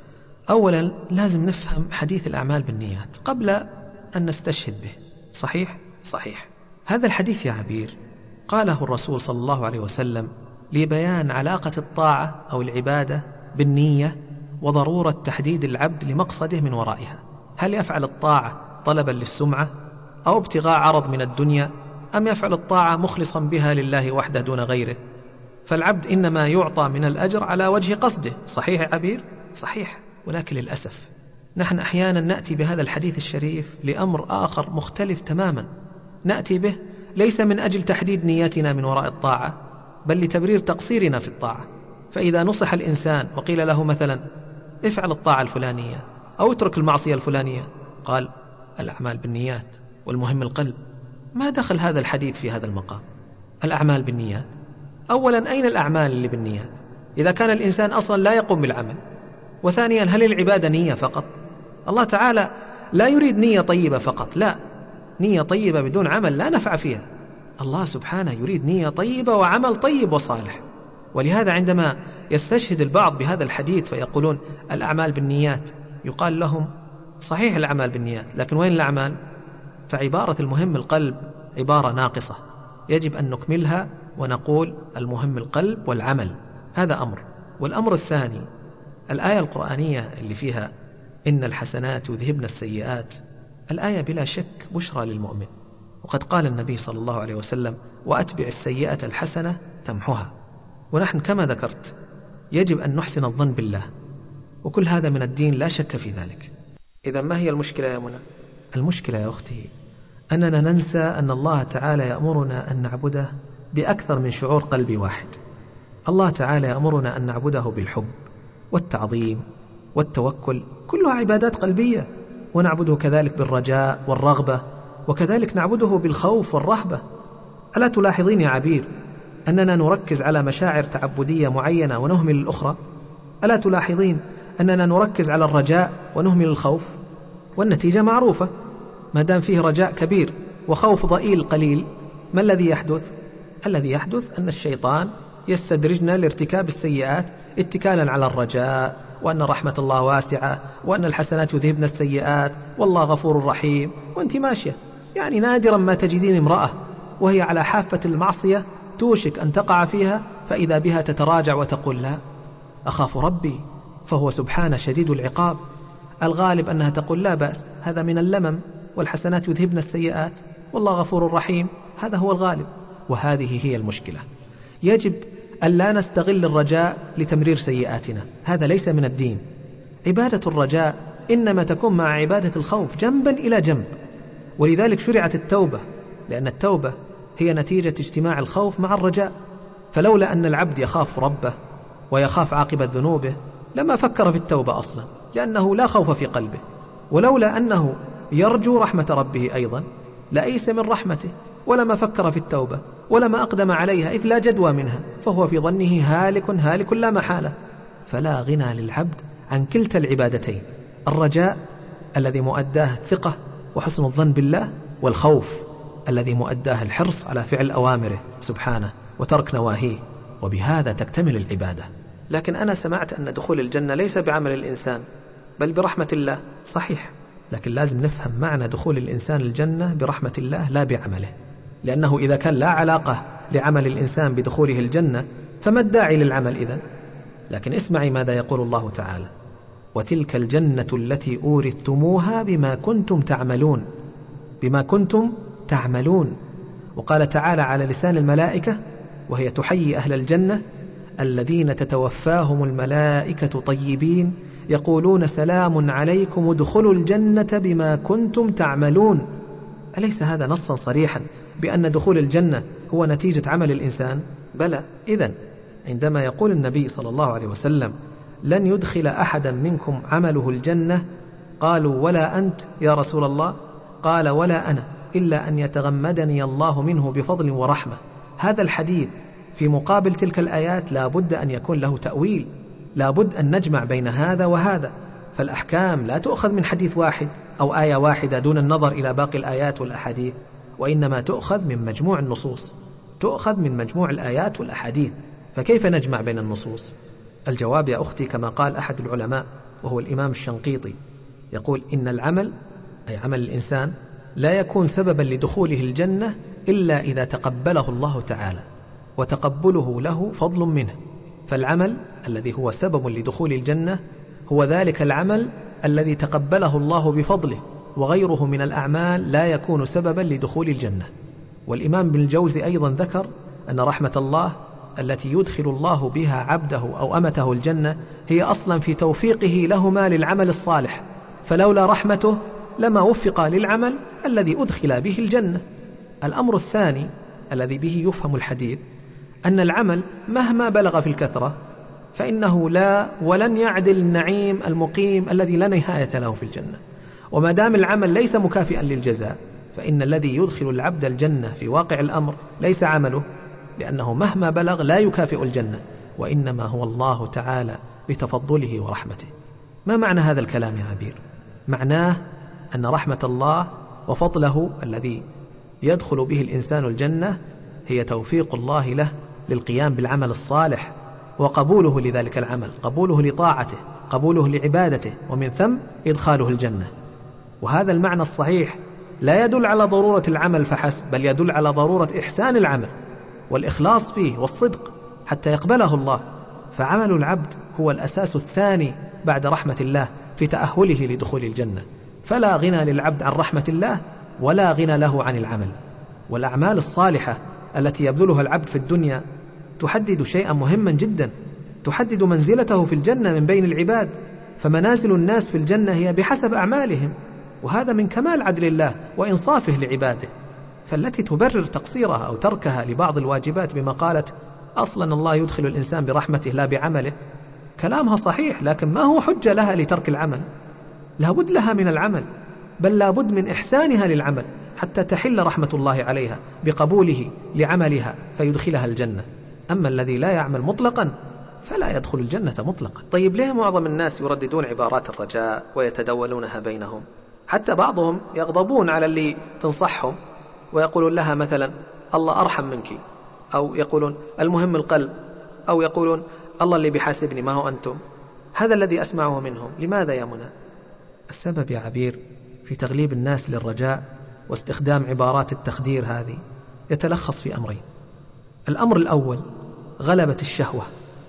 [SPEAKER 4] أولا لازم نفهم حديث الأعمال بالنيات قبل أن نستشهد به. صحيح؟ صحيح. هذا الحديث يا عبير قاله الرسول صلى الله عليه وسلم لبيان علاقة الطاعة أو العبادة بالنية، وضرورة تحديد العبد لمقصده من ورائها. هل يفعل الطاعة طلبا للسمعة أو ابتغاء عرض من الدنيا، أم يفعل الطاعة مخلصا بها لله وحده دون غيره؟ فالعبد إنما يعطى من الأجر على وجه قصده. صحيح يا عبير؟ صحيح. ولكن للأسف نحن أحيانا نأتي بهذا الحديث الشريف لأمر آخر مختلف تماما، نأتي به ليس من أجل تحديد نيتنا من وراء الطاعة، بل لتبرير تقصيرنا في الطاعة. فإذا نصح الإنسان وقيل له مثلا افعل الطاعة الفلانية أو اترك المعصية الفلانية، قال الأعمال بالنيات والمهم القلب، ما دخل هذا الحديث في هذا المقام؟ الأعمال بالنيات، أولا أين الأعمال اللي بالنيات إذا كان الإنسان أصلا لا يقوم بالعمل؟ وثانيا هل العبادة نية فقط؟ الله تعالى لا يريد نية طيبة فقط، لا، نية طيبة بدون عمل لا نفع فيها. الله سبحانه يريد نية طيبة وعمل طيب وصالح. ولهذا عندما يستشهد البعض بهذا الحديث فيقولون الأعمال بالنيات، يقال لهم صحيح الأعمال بالنيات، لكن وين الأعمال؟ فعبارة المهم القلب عبارة ناقصة، يجب أن نكملها ونقول المهم القلب والعمل. هذا أمر. والأمر الثاني، الآية القرآنية اللي فيها إن الحسنات يذهبن السيئات، الآية بلا شك بشرى للمؤمن، وقد قال النبي صلى الله عليه وسلم وأتبع السيئة الحسنة تمحها. ونحن كما ذكرت يجب أن نحسن الظن بالله، وكل هذا من الدين لا شك في ذلك. إذا ما هي المشكلة يا منى؟ المشكلة يا أختي أننا ننسى أن الله تعالى يأمرنا أن نعبده بأكثر من شعور قلبي واحد. الله تعالى يأمرنا أن نعبده بالحب والتعظيم والتوكل، كلها عبادات قلبية، ونعبده كذلك بالرجاء والرغبة، وكذلك نعبده بالخوف والرهبة. ألا تلاحظين يا عبير أننا نركز على مشاعر تعبدية معينة ونهمل الأخرى؟ ألا تلاحظين أننا نركز على الرجاء ونهمل الخوف؟ والنتيجة معروفة، ما دام فيه رجاء كبير وخوف ضئيل قليل، ما الذي يحدث؟ الذي يحدث أن الشيطان يستدرجنا لارتكاب السيئات اتكالا على الرجاء، وأن رحمة الله واسعة، وأن الحسنات يذهبن السيئات، والله غفور رحيم، وأنت ماشية. يعني نادرا ما تجدين امرأة وهي على حافة المعصية توشك أن تقع فيها فإذا بها تتراجع وتقول لا أخاف ربي فهو سبحانه شديد العقاب. الغالب أنها تقول لا بأس، هذا من اللمم، والحسنات يذهبن السيئات، والله غفور رحيم، هذا هو الغالب. وهذه هي المشكلة. يجب أن لا نستغل الرجاء لتمرير سيئاتنا، هذا ليس من الدين. عبادة الرجاء إنما تكون مع عبادة الخوف جنبا إلى جنب، ولذلك شرعت التوبة، لأن التوبة هي نتيجة اجتماع الخوف مع الرجاء. فلولا أن العبد يخاف ربه ويخاف عاقبة ذنوبه لما فكر في التوبة أصلا، لأنه لا خوف في قلبه. ولولا أنه يرجو رحمة ربه أيضا لأيس من رحمته، ولما فكر في التوبة ولما أقدم عليها، إذ لا جدوى منها، فهو في ظنه هالك لا محالة. فلا غنى للعبد عن كلتا العبادتين، الرجاء الذي مؤداه الثقة وحسن الظن بالله، والخوف الذي مؤداه الحرص على فعل أوامره سبحانه وترك نواهيه، وبهذا تكتمل العبادة. لكن أنا سمعت أن دخول الجنة ليس بعمل الإنسان بل برحمة الله. صحيح، لكن لازم نفهم معنى دخول الإنسان الجنة برحمة الله لا بعمله، لأنه إذا كان لا علاقة لعمل الإنسان بدخوله الجنة فما الداعي للعمل إذن؟ لكن اسمعي ماذا يقول الله تعالى: وتلك الجنة التي أورثتموها بما كنتم تعملون، بما كنتم تعملون. وقال تعالى على لسان الملائكة وهي تحيي أهل الجنة: الذين تتوفاهم الملائكة طيبين يقولون سلام عليكم ادخلوا الجنة بما كنتم تعملون. أليس هذا نصا صريحا بأن دخول الجنة هو نتيجة عمل الإنسان؟ بلى. إذن عندما يقول النبي صلى الله عليه وسلم لن يدخل أحدا منكم عمله الجنة، قالوا ولا أنت يا رسول الله؟ قال ولا أنا، إلا أن يتغمدني الله منه بفضل ورحمة. هذا الحديث في مقابل تلك الآيات لا بد أن يكون له تأويل، لا بد أن نجمع بين هذا وهذا. فالأحكام لا تؤخذ من حديث واحد أو آية واحدة دون النظر إلى باقي الآيات والأحاديث، وإنما تؤخذ من مجموع النصوص، تؤخذ من مجموع الآيات والأحاديث. فكيف نجمع بين النصوص؟ الجواب يا أختي كما قال أحد العلماء وهو الإمام الشنقيطي، يقول إن العمل، أي عمل الإنسان، لا يكون سببا لدخوله الجنة إلا إذا تقبله الله تعالى، وتقبله له فضل منه. فالعمل الذي هو سبب لدخول الجنة هو ذلك العمل الذي تقبله الله بفضله، وغيره من الأعمال لا يكون سببا لدخول الجنة. والإمام ابن الجوزي أيضا ذكر أن رحمة الله التي يدخل الله بها عبده أو أمته الجنة هي أصلا في توفيقه لهما للعمل الصالح، فلولا رحمته لما وفق للعمل الذي أدخل به الجنة. الأمر الثاني الذي به يفهم الحديث أن العمل مهما بلغ في الكثرة فإنه لا ولن يعدل النعيم المقيم الذي لا نهاية له في الجنة. وما دام العمل ليس مكافئا للجزاء فإن الذي يدخل العبد الجنة في واقع الأمر ليس عمله، لأنه مهما بلغ لا يكافئ الجنة، وإنما هو الله تعالى بتفضله ورحمته. ما معنى هذا الكلام يا عبير؟ معناه أن رحمة الله وفضله الذي يدخل به الإنسان الجنة هي توفيق الله له للقيام بالعمل الصالح، وقبوله لذلك العمل، قبوله لطاعته، قبوله لعبادته، ومن ثم إدخاله الجنة. وهذا المعنى الصحيح لا يدل على ضرورة العمل فحسب، بل يدل على ضرورة إحسان العمل والإخلاص فيه والصدق حتى يقبله الله. فعمل العبد هو الأساس الثاني بعد رحمة الله في تأهله لدخول الجنة، فلا غنى للعبد عن رحمة الله ولا غنى له عن العمل. والأعمال الصالحة التي يبذلها العبد في الدنيا تحدد شيئا مهما جدا، تحدد منزلته في الجنة من بين العباد، فمنازل الناس في الجنة هي بحسب أعمالهم، وهذا من كمال عدل الله وإنصافه لعباده. فالتي تبرر تقصيرها أو تركها لبعض الواجبات بما قالت أصلا الله يدخل الإنسان برحمته لا بعمله، كلامها صحيح، لكن ما هو حجة لها لترك العمل. لابد لها من العمل، بل لابد من إحسانها للعمل حتى تحل رحمة الله عليها بقبوله لعملها فيدخلها الجنة. أما الذي لا يعمل مطلقا فلا يدخل الجنة مطلقا. طيب ليه معظم الناس يرددون عبارات الرجاء ويتدولونها بينهم؟ حتى بعضهم يغضبون على اللي تنصحهم ويقولون لها مثلا الله أرحم منك، أو يقولون المهم القلب، أو يقولون الله اللي بيحاسبني ما هو أنتم. هذا الذي أسمعه منهم. لماذا يا منى؟ السبب يا عبير في تغليب الناس للرجاء واستخدام عبارات التخدير هذه يتلخص في أمرين. الأمر الأول غلبة الشهوة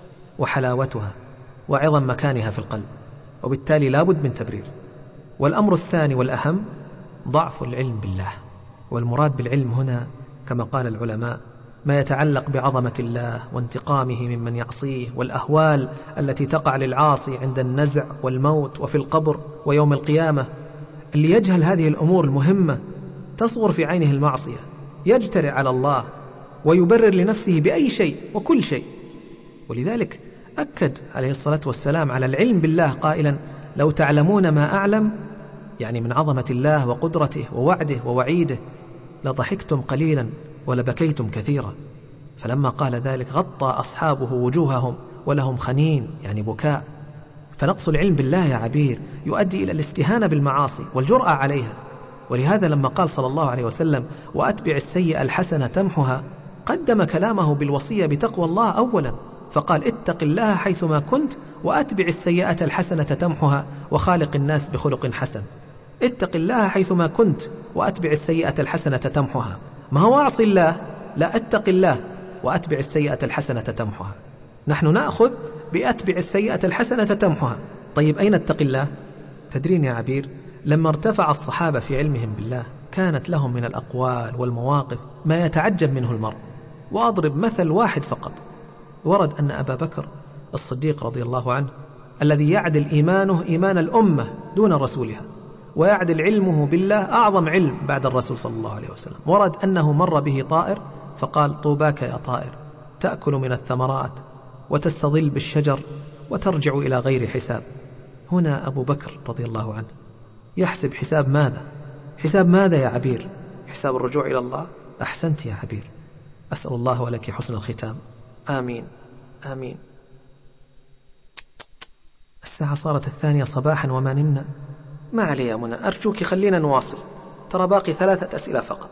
[SPEAKER 4] وحلاوتها وعظم مكانها في القلب، وبالتالي لا بد من تبرير. والأمر الثاني والأهم ضعف العلم بالله. والمراد بالعلم هنا كما قال العلماء ما يتعلق بعظمة الله وانتقامه ممن يعصيه، والأهوال التي تقع للعاصي عند النزع والموت وفي القبر ويوم القيامة. اللي يجهل هذه الأمور المهمة تصغر في عينه المعصية، يجترئ على الله ويبرر لنفسه بأي شيء وكل شيء. ولذلك أكد عليه الصلاة والسلام على العلم بالله قائلا لو تعلمون ما أعلم، يعني من عظمة الله وقدرته ووعده ووعيده، لضحكتم قليلا ولبكيتم كثيرا. فلما قال ذلك غطى أصحابه وجوههم ولهم خنين، يعني بكاء. فنقص العلم بالله يا عبير يؤدي إلى الاستهانة بالمعاصي والجرأة عليها. ولهذا لما قال صلى الله عليه وسلم وأتبع السيئة الحسنة تمحها، قدم كلامه بالوصية بتقوى الله أولا، فقال اتق الله حيثما كنت وأتبع السيئة الحسنة تمحها وخالق الناس بخلق حسن. اتق الله حيثما كنت وأتبع السيئة الحسنة تمحها، ما هو أعصي الله، لا اتق الله وأتبع السيئة الحسنة تمحها. نحن نأخذ بأتبع السيئة الحسنة تمحها. طيب أين اتق الله؟ تدرين يا عبير لما ارتفع الصحابة في علمهم بالله كانت لهم من الأقوال والمواقف ما يتعجب منه المرء. وأضرب مثل واحد فقط. ورد أن أبا بكر الصديق رضي الله عنه الذي يعدل إيمانه إيمان الأمة دون رسولها، ويعدل علمه بالله أعظم علم بعد الرسول صلى الله عليه وسلم، ورد أنه مر به طائر فقال طوباك يا طائر تأكل من الثمرات وتستظل بالشجر وترجع إلى غير حساب. هنا أبو بكر رضي الله عنه يحسب حساب ماذا؟ حساب ماذا يا عبير؟ حساب الرجوع إلى الله. أحسنت يا عبير، أسأل الله ولك حسن الختام. آمين آمين. الساعة صارت 2 صباحا وما نمنا. ما علي يا منى، أرجوك خلينا نواصل، ترى باقي 3 أسئلة فقط.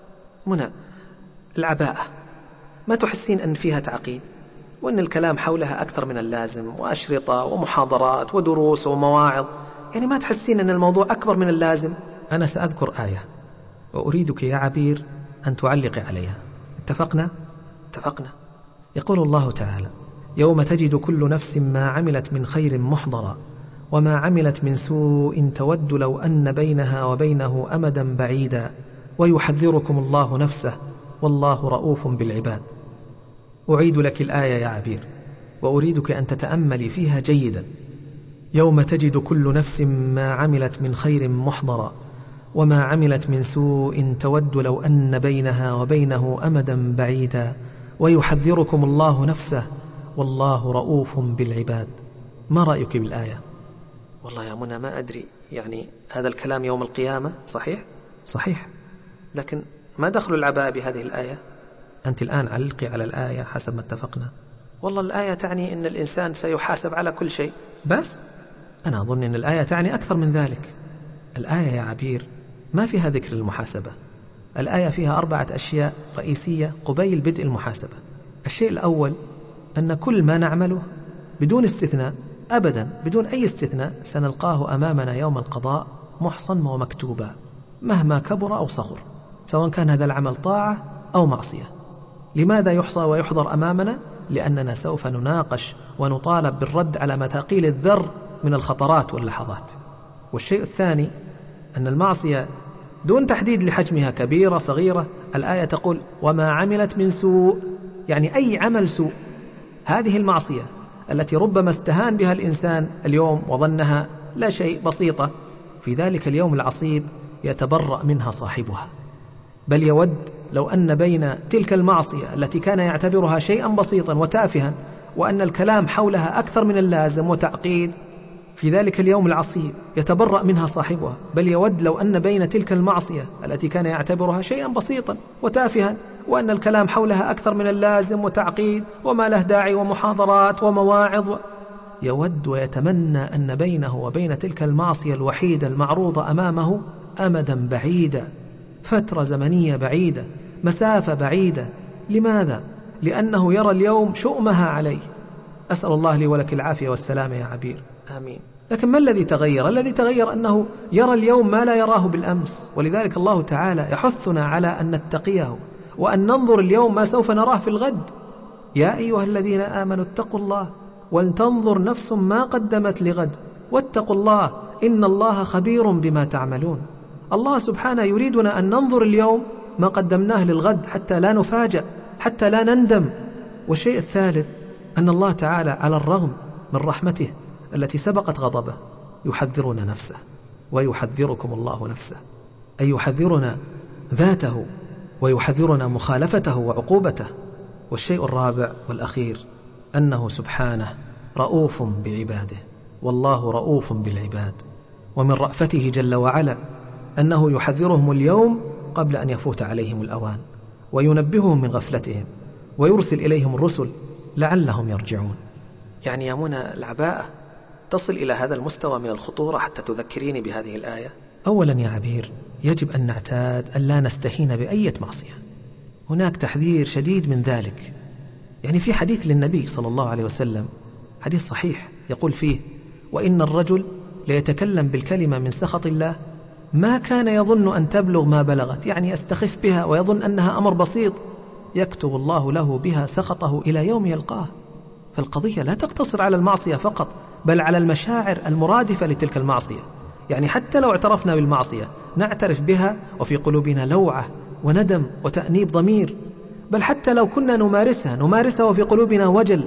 [SPEAKER 4] منى، العباءة ما تحسين أن فيها تعقيد، وأن الكلام حولها أكثر من اللازم، وأشرطة ومحاضرات ودروس ومواعظ؟ يعني ما تحسين أن الموضوع أكبر من اللازم؟ أنا سأذكر آية وأريدك يا عبير أن تعلق عليها. اتفقنا؟ اتفقنا. يقول الله تعالى: يوم تجد كل نفس ما عملت من خير محضرا وما عملت من سوء تود لو أن بينها وبينه أمدا بعيدا ويحذركم الله نفسه والله رؤوف بالعباد. أعيد لك الآية يا عبير وأريدك أن تتأملي فيها جيدا. يوم تجد كل نفس ما عملت من خير محضرا وما عملت من سوء تود لو أن بينها وبينه أمدا بعيدا ويحذركم الله نفسه والله رؤوف بالعباد. ما رأيك بالآية؟ والله يا منى ما أدري، يعني هذا الكلام يوم القيامة صحيح؟ صحيح، لكن ما دخل العباء بهذه الآية؟ أنت الآن علقي على الآية حسب ما اتفقنا. والله الآية تعني أن الإنسان سيحاسب على كل شيء، بس أنا أظن أن الآية تعني أكثر من ذلك. الآية يا عبير ما فيها ذكر المحاسبة. الآية فيها 4 أشياء رئيسية قبيل بدء المحاسبة. الشيء الأول أن كل ما نعمله بدون استثناء أبدا، بدون أي استثناء، سنلقاه أمامنا يوم القضاء محصن ومكتوبا مهما كبر أو صغر، سواء كان هذا العمل طاعة أو معصية. لماذا يحصى ويحضر أمامنا؟ لأننا سوف نناقش ونطالب بالرد على مثاقيل الذر من الخطرات واللحظات. والشيء الثاني أن المعصية دون تحديد لحجمها كبيرة صغيرة، الآية تقول وما عملت من سوء، يعني أي عمل سوء. هذه المعصية التي ربما استهان بها الإنسان اليوم وظنها لا شيء، بسيطة، في ذلك اليوم العصيب يتبرأ منها صاحبها، بل يود لو أن بين تلك المعصية التي كان يعتبرها شيئا بسيطا وتافها وأن الكلام حولها أكثر من اللازم وتعقيد، في ذلك اليوم العصيب يتبرأ منها صاحبها، بل يود لو أن بين تلك المعصية التي كان يعتبرها شيئا بسيطا وتافها وأن الكلام حولها أكثر من اللازم وتعقيد وما له داعي ومحاضرات ومواعظ، يود ويتمنى أن بينه وبين تلك المعصية الوحيدة المعروضة أمامه أمدا بعيدا، فترة زمنية بعيدة، مسافة بعيدة. لماذا؟ لأنه يرى اليوم شؤمها عليه. أسأل الله لي ولك العافية والسلامة يا عبير. آمين. لكن ما الذي تغير؟ الذي تغير أنه يرى اليوم ما لا يراه بالأمس، ولذلك الله تعالى يحثنا على أن نتقيه وأن ننظر اليوم ما سوف نراه في الغد. يا أيها الذين آمنوا اتقوا الله ولتنظر نفس ما قدمت لغد واتقوا الله إن الله خبير بما تعملون. الله سبحانه يريدنا أن ننظر اليوم ما قدمناه للغد حتى لا نفاجأ، حتى لا نندم. والشيء الثالث أن الله تعالى على الرغم من رحمته التي سبقت غضبه يحذرنا نفسه، ويحذركم الله نفسه، أي يحذرنا ذاته ويحذرنا مخالفته وعقوبته. والشيء الرابع والأخير أنه سبحانه رؤوف بعباده، والله رؤوف بالعباد. ومن رأفته جل وعلا أنه يحذرهم اليوم قبل أن يفوت عليهم الأوان، وينبههم من غفلتهم، ويرسل إليهم الرسل لعلهم يرجعون. يعني يا منى العباءة تصل إلى هذا المستوى من الخطورة حتى تذكريني بهذه الآية؟ أولا يا عبير يجب أن نعتاد أن لا نستهين بأية معصية، هناك تحذير شديد من ذلك. يعني في حديث للنبي صلى الله عليه وسلم، حديث صحيح، يقول فيه وإن الرجل ليتكلم بالكلمة من سخط الله ما كان يظن أن تبلغ ما بلغت، يعني يستخف بها ويظن أنها أمر بسيط، يكتب الله له بها سخطه إلى يوم يلقاه. فالقضية لا تقتصر على المعصية فقط، بل على المشاعر المرادفة لتلك المعصية. يعني حتى لو اعترفنا بالمعصية نعترف بها وفي قلوبنا لوعة وندم وتأنيب ضمير، بل حتى لو كنا نمارسها وفي قلوبنا وجل.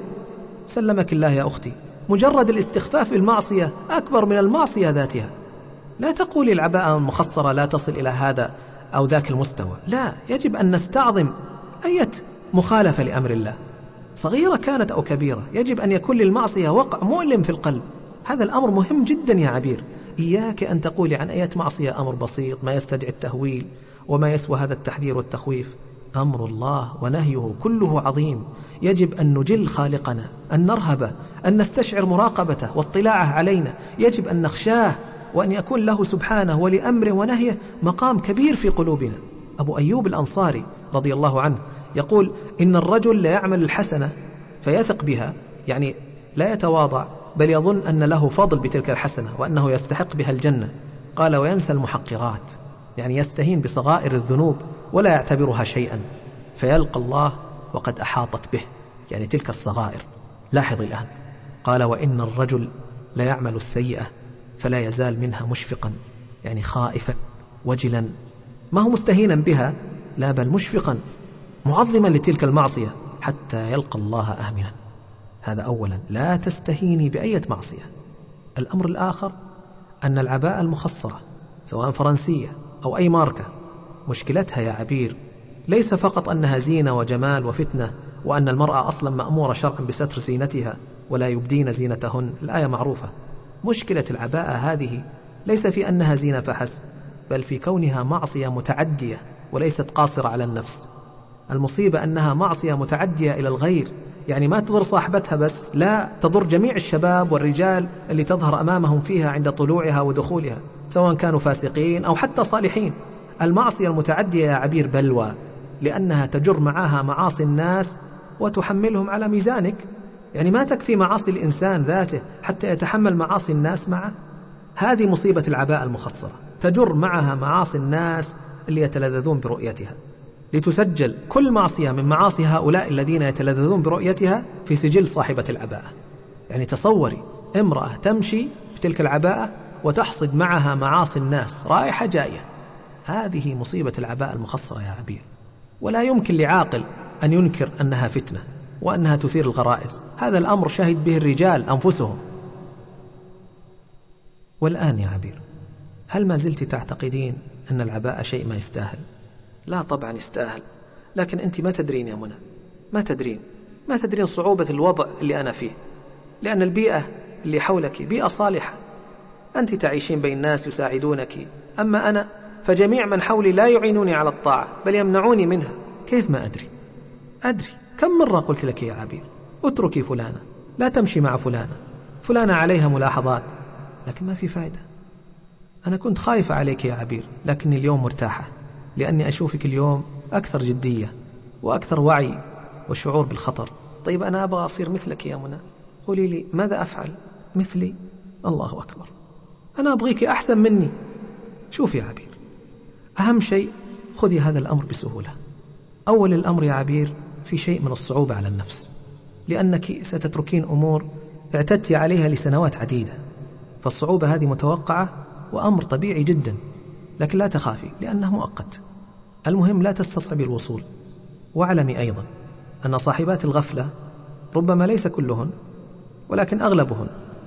[SPEAKER 4] سلمك الله يا أختي، مجرد الاستخفاف بالمعصية أكبر من المعصية ذاتها. لا تقولي العباءة المخصرة لا تصل إلى هذا أو ذاك المستوى، لا، يجب أن نستعظم أي مخالفة لأمر الله، صغيرة كانت أو كبيرة. يجب أن يكون للمعصية وقع مؤلم في القلب. هذا الأمر مهم جدا يا عبير. إياك أن تقولي عن أي معصية أمر بسيط ما يستدعي التهويل وما يسوى هذا التحذير والتخويف. أمر الله ونهيه كله عظيم، يجب أن نجل خالقنا، أن نرهبه، أن نستشعر مراقبته واطلاعه علينا، يجب أن نخشاه، وأن يكون له سبحانه ولأمره ونهيه مقام كبير في قلوبنا. أبو أيوب الأنصاري رضي الله عنه يقول: إن الرجل لا يعمل الحسنة فيثق بها، يعني لا يتواضع بل يظن أن له فضل بتلك الحسنة وأنه يستحق بها الجنة. قال: وينسى المحقرات، يعني يستهين بصغائر الذنوب ولا يعتبرها شيئا، فيلقى الله وقد أحاطت به، يعني تلك الصغائر. لاحظ الآن، قال: وإن الرجل لا يعمل السيئة فلا يزال منها مشفقا، يعني خائفا وجلا، ما هو مستهينا بها، لا بل مشفقا معظما لتلك المعصية حتى يلقى الله آمنا. هذا أولا، لا تستهيني بأية معصية. الأمر الآخر أن العباءة المخصرة سواء فرنسية أو أي ماركة، مشكلتها يا عبير ليس فقط أنها زينة وجمال وفتنة، وأن المرأة أصلا مأمورة شرعا بستر زينتها ولا يبدين زينتهن، الآية معروفة. مشكلة العباءة هذه ليس في أنها زينة فحسب، بل في كونها معصية متعدية وليست قاصرة على النفس. المصيبة أنها معصية متعدية إلى الغير، يعني ما تضر صاحبتها بس، لا، تضر جميع الشباب والرجال اللي تظهر أمامهم فيها عند طلوعها ودخولها، سواء كانوا فاسقين أو حتى صالحين. المعصية المتعدية يا عبير بلوى، لأنها تجر معها معاصي الناس وتحملهم على ميزانك، يعني ما تكفي معاصي الإنسان ذاته حتى يتحمل معاصي الناس معه. هذه مصيبة العباءة المخصرة، تجر معها معاصي الناس اللي يتلذذون برؤيتها، لتسجل كل معصية من معاصي هؤلاء الذين يتلذذون برؤيتها في سجل صاحبة العباءة. يعني تصوري امرأة تمشي بتلك العباءة وتحصد معها معاصي الناس رايحة جاية. هذه مصيبة العباءة المخصرة يا عبير، ولا يمكن لعاقل أن ينكر أنها فتنة وأنها تثير الغرائز. هذا الأمر شهد به الرجال أنفسهم. والآن يا عبير، هل ما زلت تعتقدين أن العباءة شيء ما يستاهل؟ لا طبعا يستاهل، لكن أنت ما تدرين يا منى، ما تدرين صعوبة الوضع اللي أنا فيه، لأن البيئة اللي حولك بيئة صالحة، أنت تعيشين بين ناس يساعدونك، أما أنا فجميع من حولي لا يعينوني على الطاعة بل يمنعوني منها. كيف ما أدري كم مرة قلت لك يا عبير اتركي فلانة، لا تمشي مع فلانة عليها ملاحظات، لكن ما في فائدة. أنا كنت خايفة عليك يا عبير، لكني اليوم مرتاحة، لأني أشوفك اليوم أكثر جدية وأكثر وعي وشعور بالخطر. طيب أنا أبغى أصير مثلك يا منى، قولي لي ماذا أفعل؟ مثلي؟ الله أكبر، أنا أبغيك أحسن مني. شوف يا عبير، أهم شيء خذي هذا الأمر بسهولة. أول الأمر يا عبير في شيء من الصعوبة على النفس، لأنك ستتركين أمور اعتدت عليها لسنوات عديدة، فالصعوبة هذه متوقعة وأمر طبيعي جدا، لكن لا تخافي لأنه مؤقت. المهم لا تستصعبي الوصول. واعلمي أيضا أن صاحبات الغفلة ربما ليس كلهن ولكن أغلبهن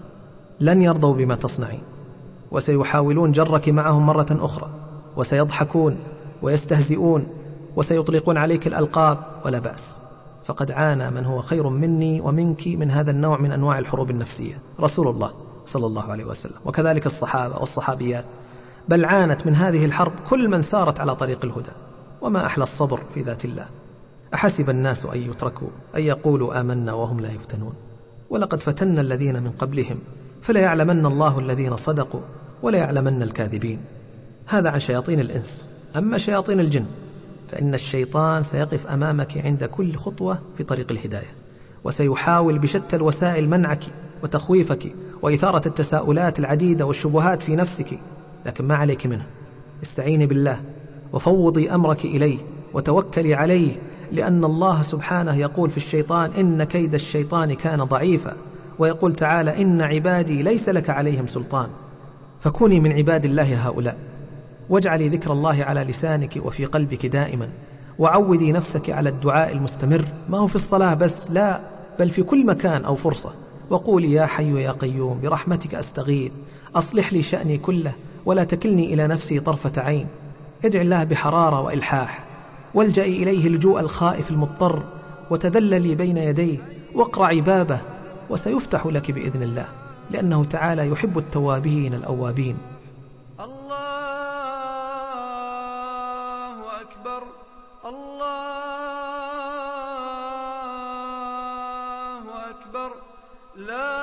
[SPEAKER 4] لن يرضوا بما تصنعين، وسيحاولون جرك معهم مرة أخرى، وسيضحكون ويستهزئون وسيطلقون عليك الألقاب، ولا بأس، فقد عانى من هو خير مني ومنك من هذا النوع من أنواع الحروب النفسية، رسول الله صلى الله عليه وسلم، وكذلك الصحابة والصحابيات، بل عانت من هذه الحرب كل من سارت على طريق الهدى. وما أحلى الصبر في ذات الله. أحسب الناس أن يتركوا أن يقولوا آمنا وهم لا يفتنون، ولقد فتنا الذين من قبلهم فليعلمن الله الذين صدقوا وليعلمن الكاذبين. هذا عن شياطين الإنس. أما شياطين الجن فإن الشيطان سيقف أمامك عند كل خطوة في طريق الهداية، وسيحاول بشتى الوسائل منعك وتخويفك وإثارة التساؤلات العديدة والشبهات في نفسك، لكن ما عليك منه. استعيني بالله وفوضي أمرك إليه وتوكلي عليه، لأن الله سبحانه يقول في الشيطان: إن كيد الشيطان كان ضعيفا، ويقول تعالى: إن عبادي ليس لك عليهم سلطان. فكوني من عباد الله هؤلاء، واجعلي ذكر الله على لسانك وفي قلبك دائما، وعودي نفسك على الدعاء المستمر، ما هو في الصلاة بس، لا، بل في كل مكان أو فرصة، وقولي: يا حي يا قيوم برحمتك أستغيث، أصلح لي شأني كله ولا تكلني إلى نفسي طرفة عين. ادعي الله بحرارة وإلحاح، والجئي إليه لجوء الخائف المضطر، وتذللي بين يديه واقرعي بابه، وسيفتح لك بإذن الله، لأنه تعالى يحب التوابين الأوابين.
[SPEAKER 3] الله أكبر
[SPEAKER 5] الله أكبر. لا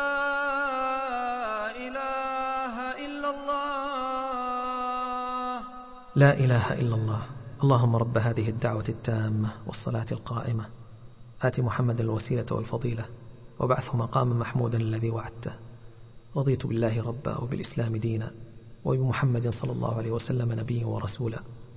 [SPEAKER 5] إله إلا الله.
[SPEAKER 4] لا إله إلا الله. اللهم رب هذه الدعوة التامة والصلاة القائمة آت محمد الوسيلة والفضيلة وابعثه مقاما محمودا الذي وعدته. رضيت بالله ربا وبالإسلام دينا وبمحمد صلى الله عليه وسلم نبيا ورسولا.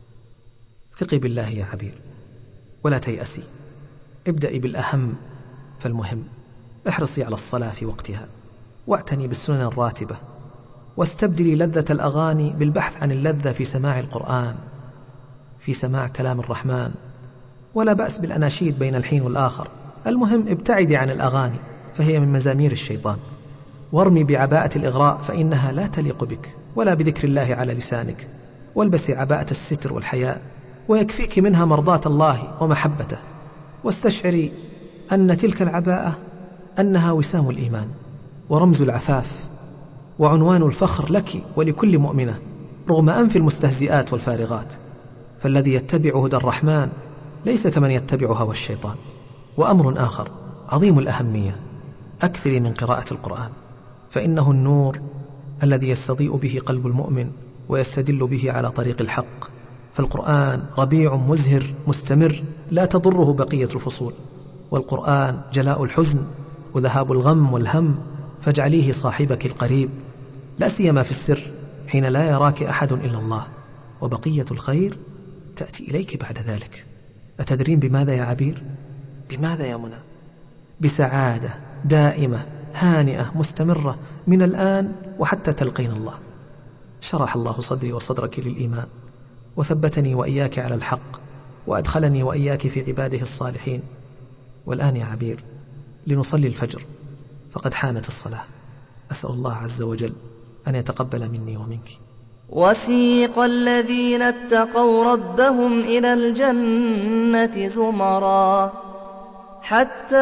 [SPEAKER 4] ثقي بالله يا عبير ولا تيأسي، ابدأي بالأهم فالمهم. احرصي على الصلاة في وقتها، واعتني بالسنن الراتبة، واستبدلي لذة الأغاني بالبحث عن اللذة في سماع القرآن، في سماع كلام الرحمن. ولا بأس بالأناشيد بين الحين والآخر، المهم ابتعدي عن الأغاني فهي من مزامير الشيطان. وارمي بعباءة الإغراء فإنها لا تليق بك ولا بذكر الله على لسانك. والبسي عباءة الستر والحياء ويكفيك منها مرضاة الله ومحبته. واستشعري أن تلك العباءة أنها وسام الإيمان ورمز العفاف وعنوان الفخر لك ولكل مؤمنة، رغم أنف المستهزئات والفارغات. فالذي يتبع هدى الرحمن ليس كمن يتبع هوى الشيطان. وأمر آخر عظيم الأهمية، أكثري من قراءة القرآن، فإنه النور الذي يستضيء به قلب المؤمن ويستدل به على طريق الحق. فالقرآن ربيع مزهر مستمر لا تضره بقية الفصول، والقرآن جلاء الحزن وذهاب الغم والهم، فاجعليه صاحبك القريب، لا سيما في السر حين لا يراك أحد إلا الله، وبقية الخير تأتي إليك بعد ذلك. أتدرين بماذا يا عبير؟ بماذا يا منى؟ بسعادة دائمة هانئة مستمرة من الآن وحتى تلقين الله. شرح الله صدري وصدرك للإيمان، وثبتني وإياك على الحق، وأدخلني وإياك في عباده الصالحين. والآن يا عبير لنصلي الفجر، فقد حانت الصلاة. أسأل الله عز وجل أن يتقبل مني ومنك.
[SPEAKER 6] وسيق الذين اتقوا ربهم إلى الجنة زمرا حتى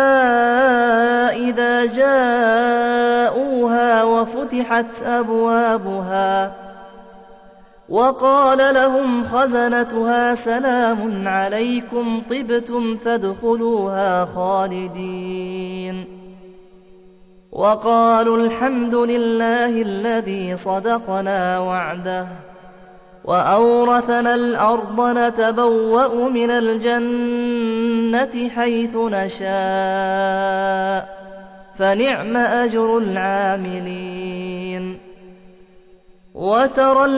[SPEAKER 6] إذا جاءوها وفتحت أبوابها وقال لهم خزنتها سلام عليكم طبتم فادخلوها خالدين وقالوا الحمد لله الذي صدقنا وعده وأورثنا الأرض نتبوأ من الجنة حيث نشاء فنعم أجر العاملين. وترى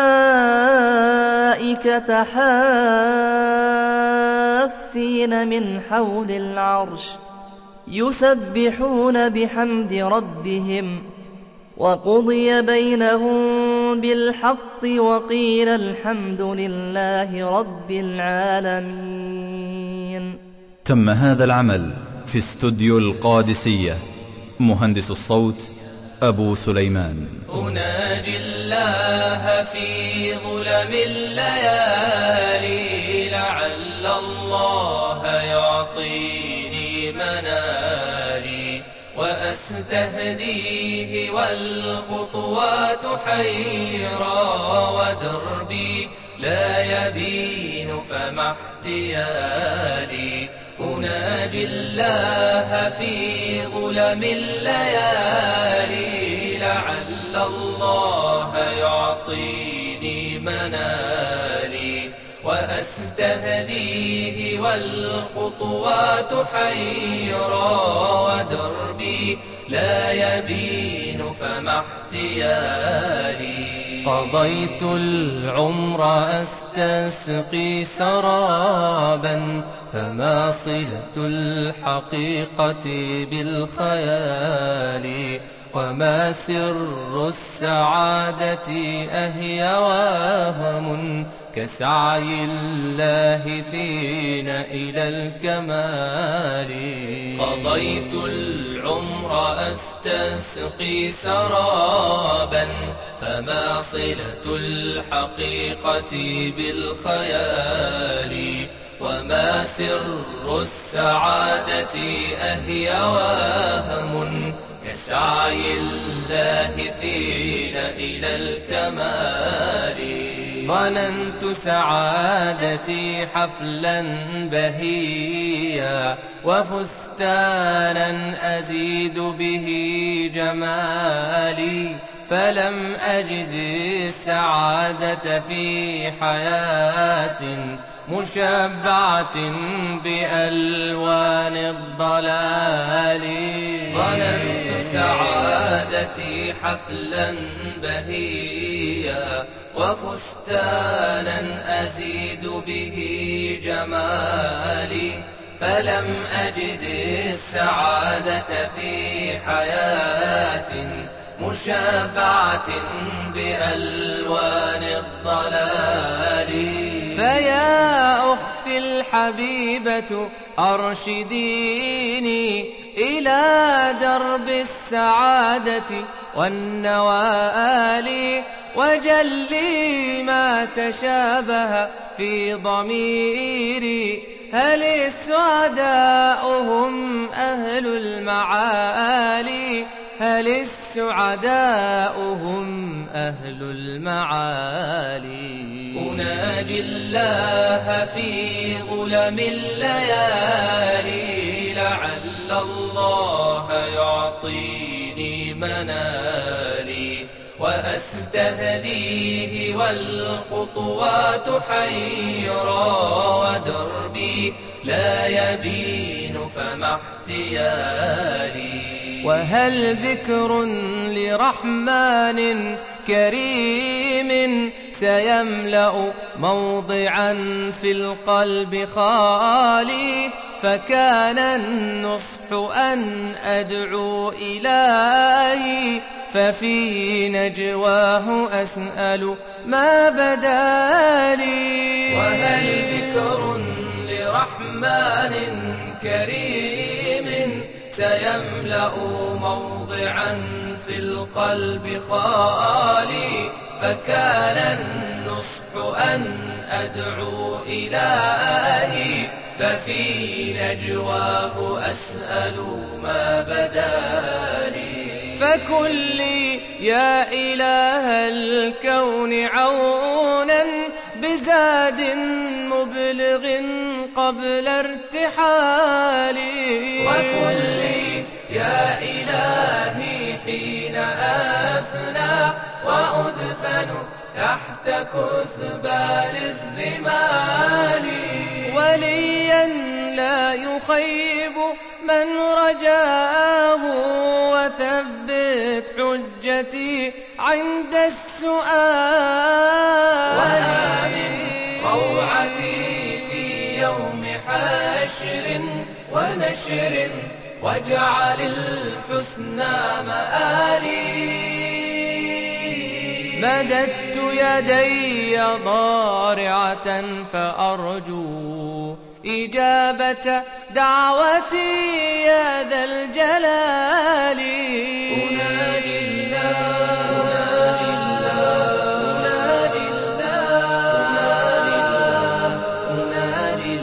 [SPEAKER 6] الملائكة حافين من حول العرش يسبحون بحمد ربهم وقضي بينهم بالحق وقيل الحمد لله رب العالمين.
[SPEAKER 2] تم هذا العمل في استوديو القادسية. مهندس الصوت أبو سليمان.
[SPEAKER 3] أناجي الله في ظلم الليالي لعل الله يعطيني منالي وأستهديه والخطوات حيرا ودربي لا يبين فما احتيالي. أناجي الله في ظلم الليالي لعل الله يعطيني منالي وأستهديه والخطوات حيرا ودربي لا يبين فما احتيالي. قضيت العمر أستسقي سرابا فما صلة الحقيقة بالخيال وما سر السعادة أهي وهم كسعي الله فينا إلى الكمال. قضيت العمر أستسقي سرابا فما صلة الحقيقة بالخيال وما سر السعادة أهي وهم كسعي الله فينا إلى الكمال. ظننت سعادتي حفلا بهيا وفستانا أزيد به جمالي، فلم أجد السعادة في حياة مشبعة بألوان الضلال. ظننت سعادتي حفلا بهيا وفستانا أزيد به جمالي، فلم أجد السعادة في حياة مشبعة بألوان الضلال. فيا أختي الحبيبة أرشديني إلى درب السعادة والنوال، وجلي ما تشابه في ضميري، هل السعداء هم أهل المعالي، هل السعداء هم أهل المعالي. أناجي الله في ظلم الليالي، لعل الله يعطيني منالي، وأستهديه والخطوات حيرا، ودربي لا يبين فما احتيالي. وهل ذكر لرحمن كريم سيملأ موضعا في القلب خالي، فكان النصح أن أدعو إلهي، ففي نجواه أسأل ما بدالي. وهل ذكر لرحمن كريم سيملأ موضعا في القلب خالي، فكان النصح أن أدعو إلهي، ففي نجواه أسأل ما بدالي. فكلي يا إله الكون عونا بزاد مبلغ قبل ارتحالي، وكلي يا إلهي حين أفنى وأدفن تحت كثبان الرمال، وليا لا يخيب من رجاه، وثبت حجتي عند السؤال، وآمن روعتي في يوم حشر ونشر، واجعل الحسنى مآلي. مددت يدي ضارعة فأرجو إجابة دعوتي يا ذا الجلال. أناجي الله أناجي الله أناجي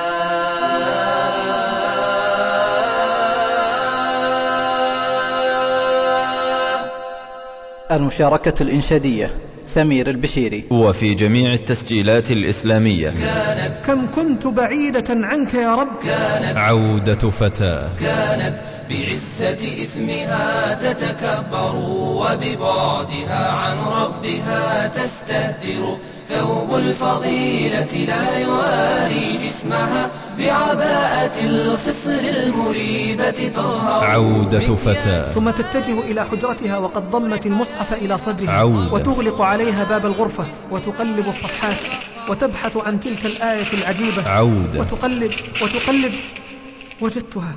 [SPEAKER 3] الله.
[SPEAKER 7] المشاركة الإنشادية سمير البشيري.
[SPEAKER 2] وفي جميع التسجيلات الإسلامية
[SPEAKER 5] كم كنت بعيدة عنك يا رب،
[SPEAKER 2] عودة فتاة
[SPEAKER 3] كانت بعزة إثمها تتكبر، وببعدها عن ربها تستهتر، ثوب الفضيلة لا يواري جسمها، بعباءة الخصر المريبة تظهر.
[SPEAKER 2] عودة فتاة.
[SPEAKER 5] ثم تتجه إلى حجرتها وقد ضمت المصحف إلى صدرها،
[SPEAKER 2] عودة.
[SPEAKER 5] وتغلق عليها باب الغرفة وتقلب الصفحات وتبحث عن تلك الآية العجيبة.
[SPEAKER 2] عودة.
[SPEAKER 5] وتقلب وجدتها.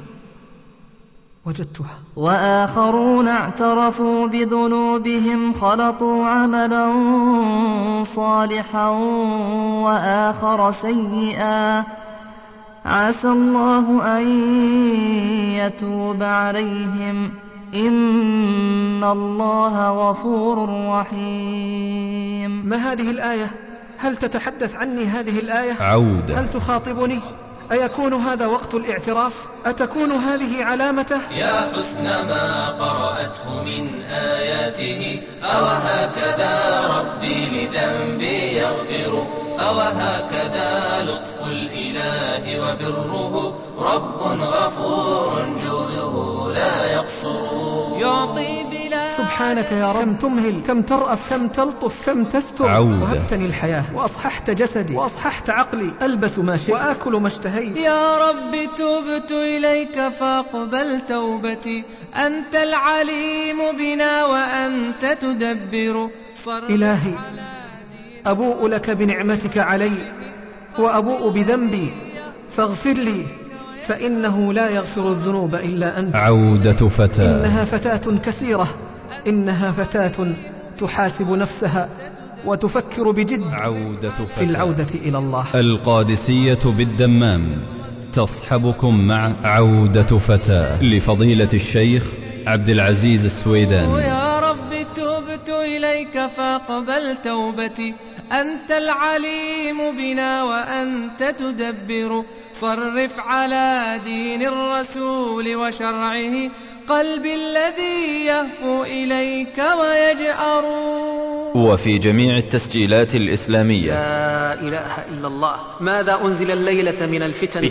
[SPEAKER 6] وآخرون اعترفوا بذنوبهم خلطوا عملا صالحا وآخر سيئا، عسى الله أن يتوب عليهم، إن الله غفور رحيم.
[SPEAKER 5] ما هذه الآية؟ هل تتحدث عني هذه الآية؟
[SPEAKER 2] عودة.
[SPEAKER 5] هل تخاطبني؟ أيكون هذا وقت الاعتراف؟ أتكون هذه علامته؟
[SPEAKER 3] يا حسن ما قرأته من آياته، أو هكذا ربي لذنبي يغفر يغفر أوهكذا لطف الإله وبره رب غفور جوده لا يقصر يعطي بلا
[SPEAKER 5] سبحانك يا رب، كم تمهل، كم ترأف، كم تلطف، كم تستر. وهبتني الحياة وأصححت جسدي وأصححت عقلي، ألبس ما شئت وآكل ما اشتهيت.
[SPEAKER 3] يا رب تبت إليك فاقبل توبتي، أنت العليم بنا وأنت تدبر.
[SPEAKER 5] إلهي أبوء لك بنعمتك علي وأبوء بذنبي فاغفر لي، فإنه لا يغفر الذنوب إلا أنت.
[SPEAKER 2] عودة فتاة.
[SPEAKER 5] إنها فتاة كثيرة، إنها فتاة تحاسب نفسها وتفكر بجد في العودة إلى الله.
[SPEAKER 2] القادسية بالدمام تصحبكم مع عودة فتاة لفضيلة الشيخ عبد العزيز السويداني.
[SPEAKER 3] يا رب تبت إليك فاقبل توبتي، أنت العليم بنا وأنت تدبر. صرف على دين الرسول وشرعه قلبي الذي يهفو إليك ويجأر.
[SPEAKER 2] وفي جميع التسجيلات الإسلامية.
[SPEAKER 4] لا إله إلا الله. ماذا أنزل الليلة من الفتن؟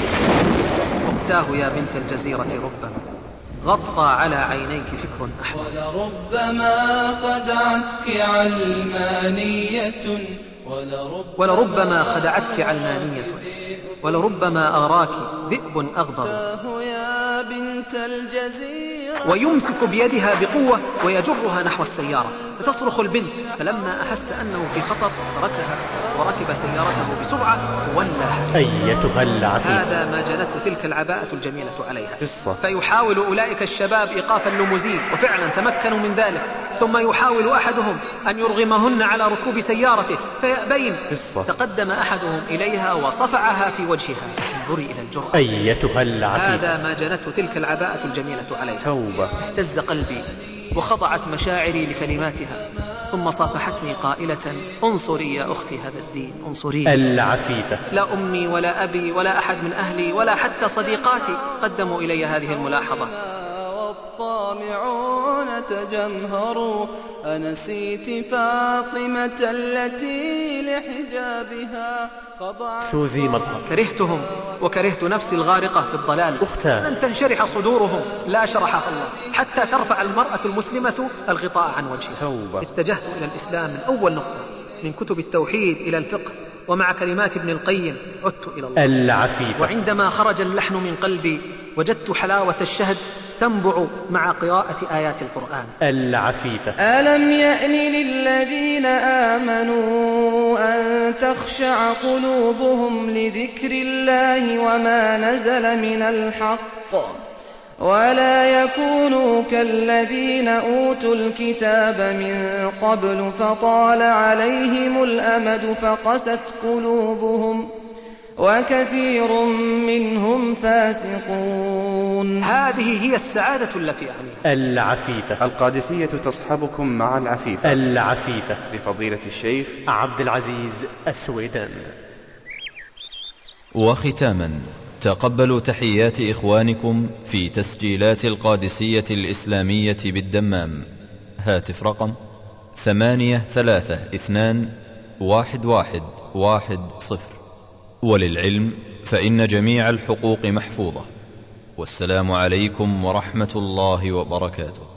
[SPEAKER 4] أختاه يا بنت الجزيرة ربما غطى على عينيك فكر أحمر.
[SPEAKER 3] ولربما خدعتك علمانية،
[SPEAKER 4] ولربما خدعتك علمانية، ولربما أراك ذئب أغضب.
[SPEAKER 3] يا بنت الجزيرة
[SPEAKER 4] ويمسك بيدها بقوة ويجرها نحو السيارة، فتصرخ البنت، فلما أحس أنه في خطر تركها وركب سيارته بسرعة وولى.
[SPEAKER 8] أيتها العفيفة،
[SPEAKER 4] هذا ما جنته تلك العباءة الجميلة عليها. فيحاول أولئك الشباب إيقاف الليموزين، وفعلا تمكنوا من ذلك، ثم يحاول أحدهم أن يرغمهن على ركوب سيارته فيأبين. تقدم أحدهم إليها وصفعها في وجهها. انظري إلى الجرأة.
[SPEAKER 8] أيتها العفيفة،
[SPEAKER 4] هذا ما جنته تلك العباءة الجميلة عليها. توبة. اهتز قلبي وخضعت مشاعري لكلماتها، ثم صافحتني قائلة: انصري يا أختي هذا الدين، انصري.
[SPEAKER 8] العفيفة،
[SPEAKER 4] لا أمي ولا أبي ولا أحد من أهلي ولا حتى صديقاتي قدموا إلي هذه الملاحظة.
[SPEAKER 3] والطامعون تجمهروا، أنسيت فاطمة التي لحجابها خضعت.
[SPEAKER 8] سوزي مظهر.
[SPEAKER 4] كرهتهم وكرهت نفسي الغارقة في الضلال.
[SPEAKER 8] أختان،
[SPEAKER 4] أن تنشرح صدورهم لا شرحها الله، حتى ترفع المرأة المسلمة الغطاء عن وجهها.
[SPEAKER 8] توبة.
[SPEAKER 4] اتجهت إلى الإسلام من أول نقطة، من كتب التوحيد إلى الفقه، ومع كلمات ابن القيم عدت إلى الله.
[SPEAKER 8] العفيفة،
[SPEAKER 4] وعندما خرج اللحن من قلبي وجدت حلاوة الشهد تنبع مع قراءة آيات القرآن.
[SPEAKER 8] العفيفة،
[SPEAKER 3] ألم يأن للذين آمنوا أن تخشع قلوبهم لذكر الله وما نزل من الحق، ولا يكونوا كالذين أوتوا الكتاب من قبل فطال عليهم الأمد فقست قلوبهم وكثير منهم فاسقون.
[SPEAKER 4] هذه هي السعادة التي أعنيها.
[SPEAKER 8] العفيفة.
[SPEAKER 9] القادسية تصحبكم مع العفيفة.
[SPEAKER 8] العفيفة
[SPEAKER 9] لفضيلة الشيخ
[SPEAKER 8] عبد العزيز السويداني.
[SPEAKER 2] وختاما، تقبلوا تحيات إخوانكم في تسجيلات القادسية الإسلامية بالدمام. هاتف رقم 83211110. وللعلم فإن جميع الحقوق محفوظة. والسلام عليكم ورحمة الله وبركاته.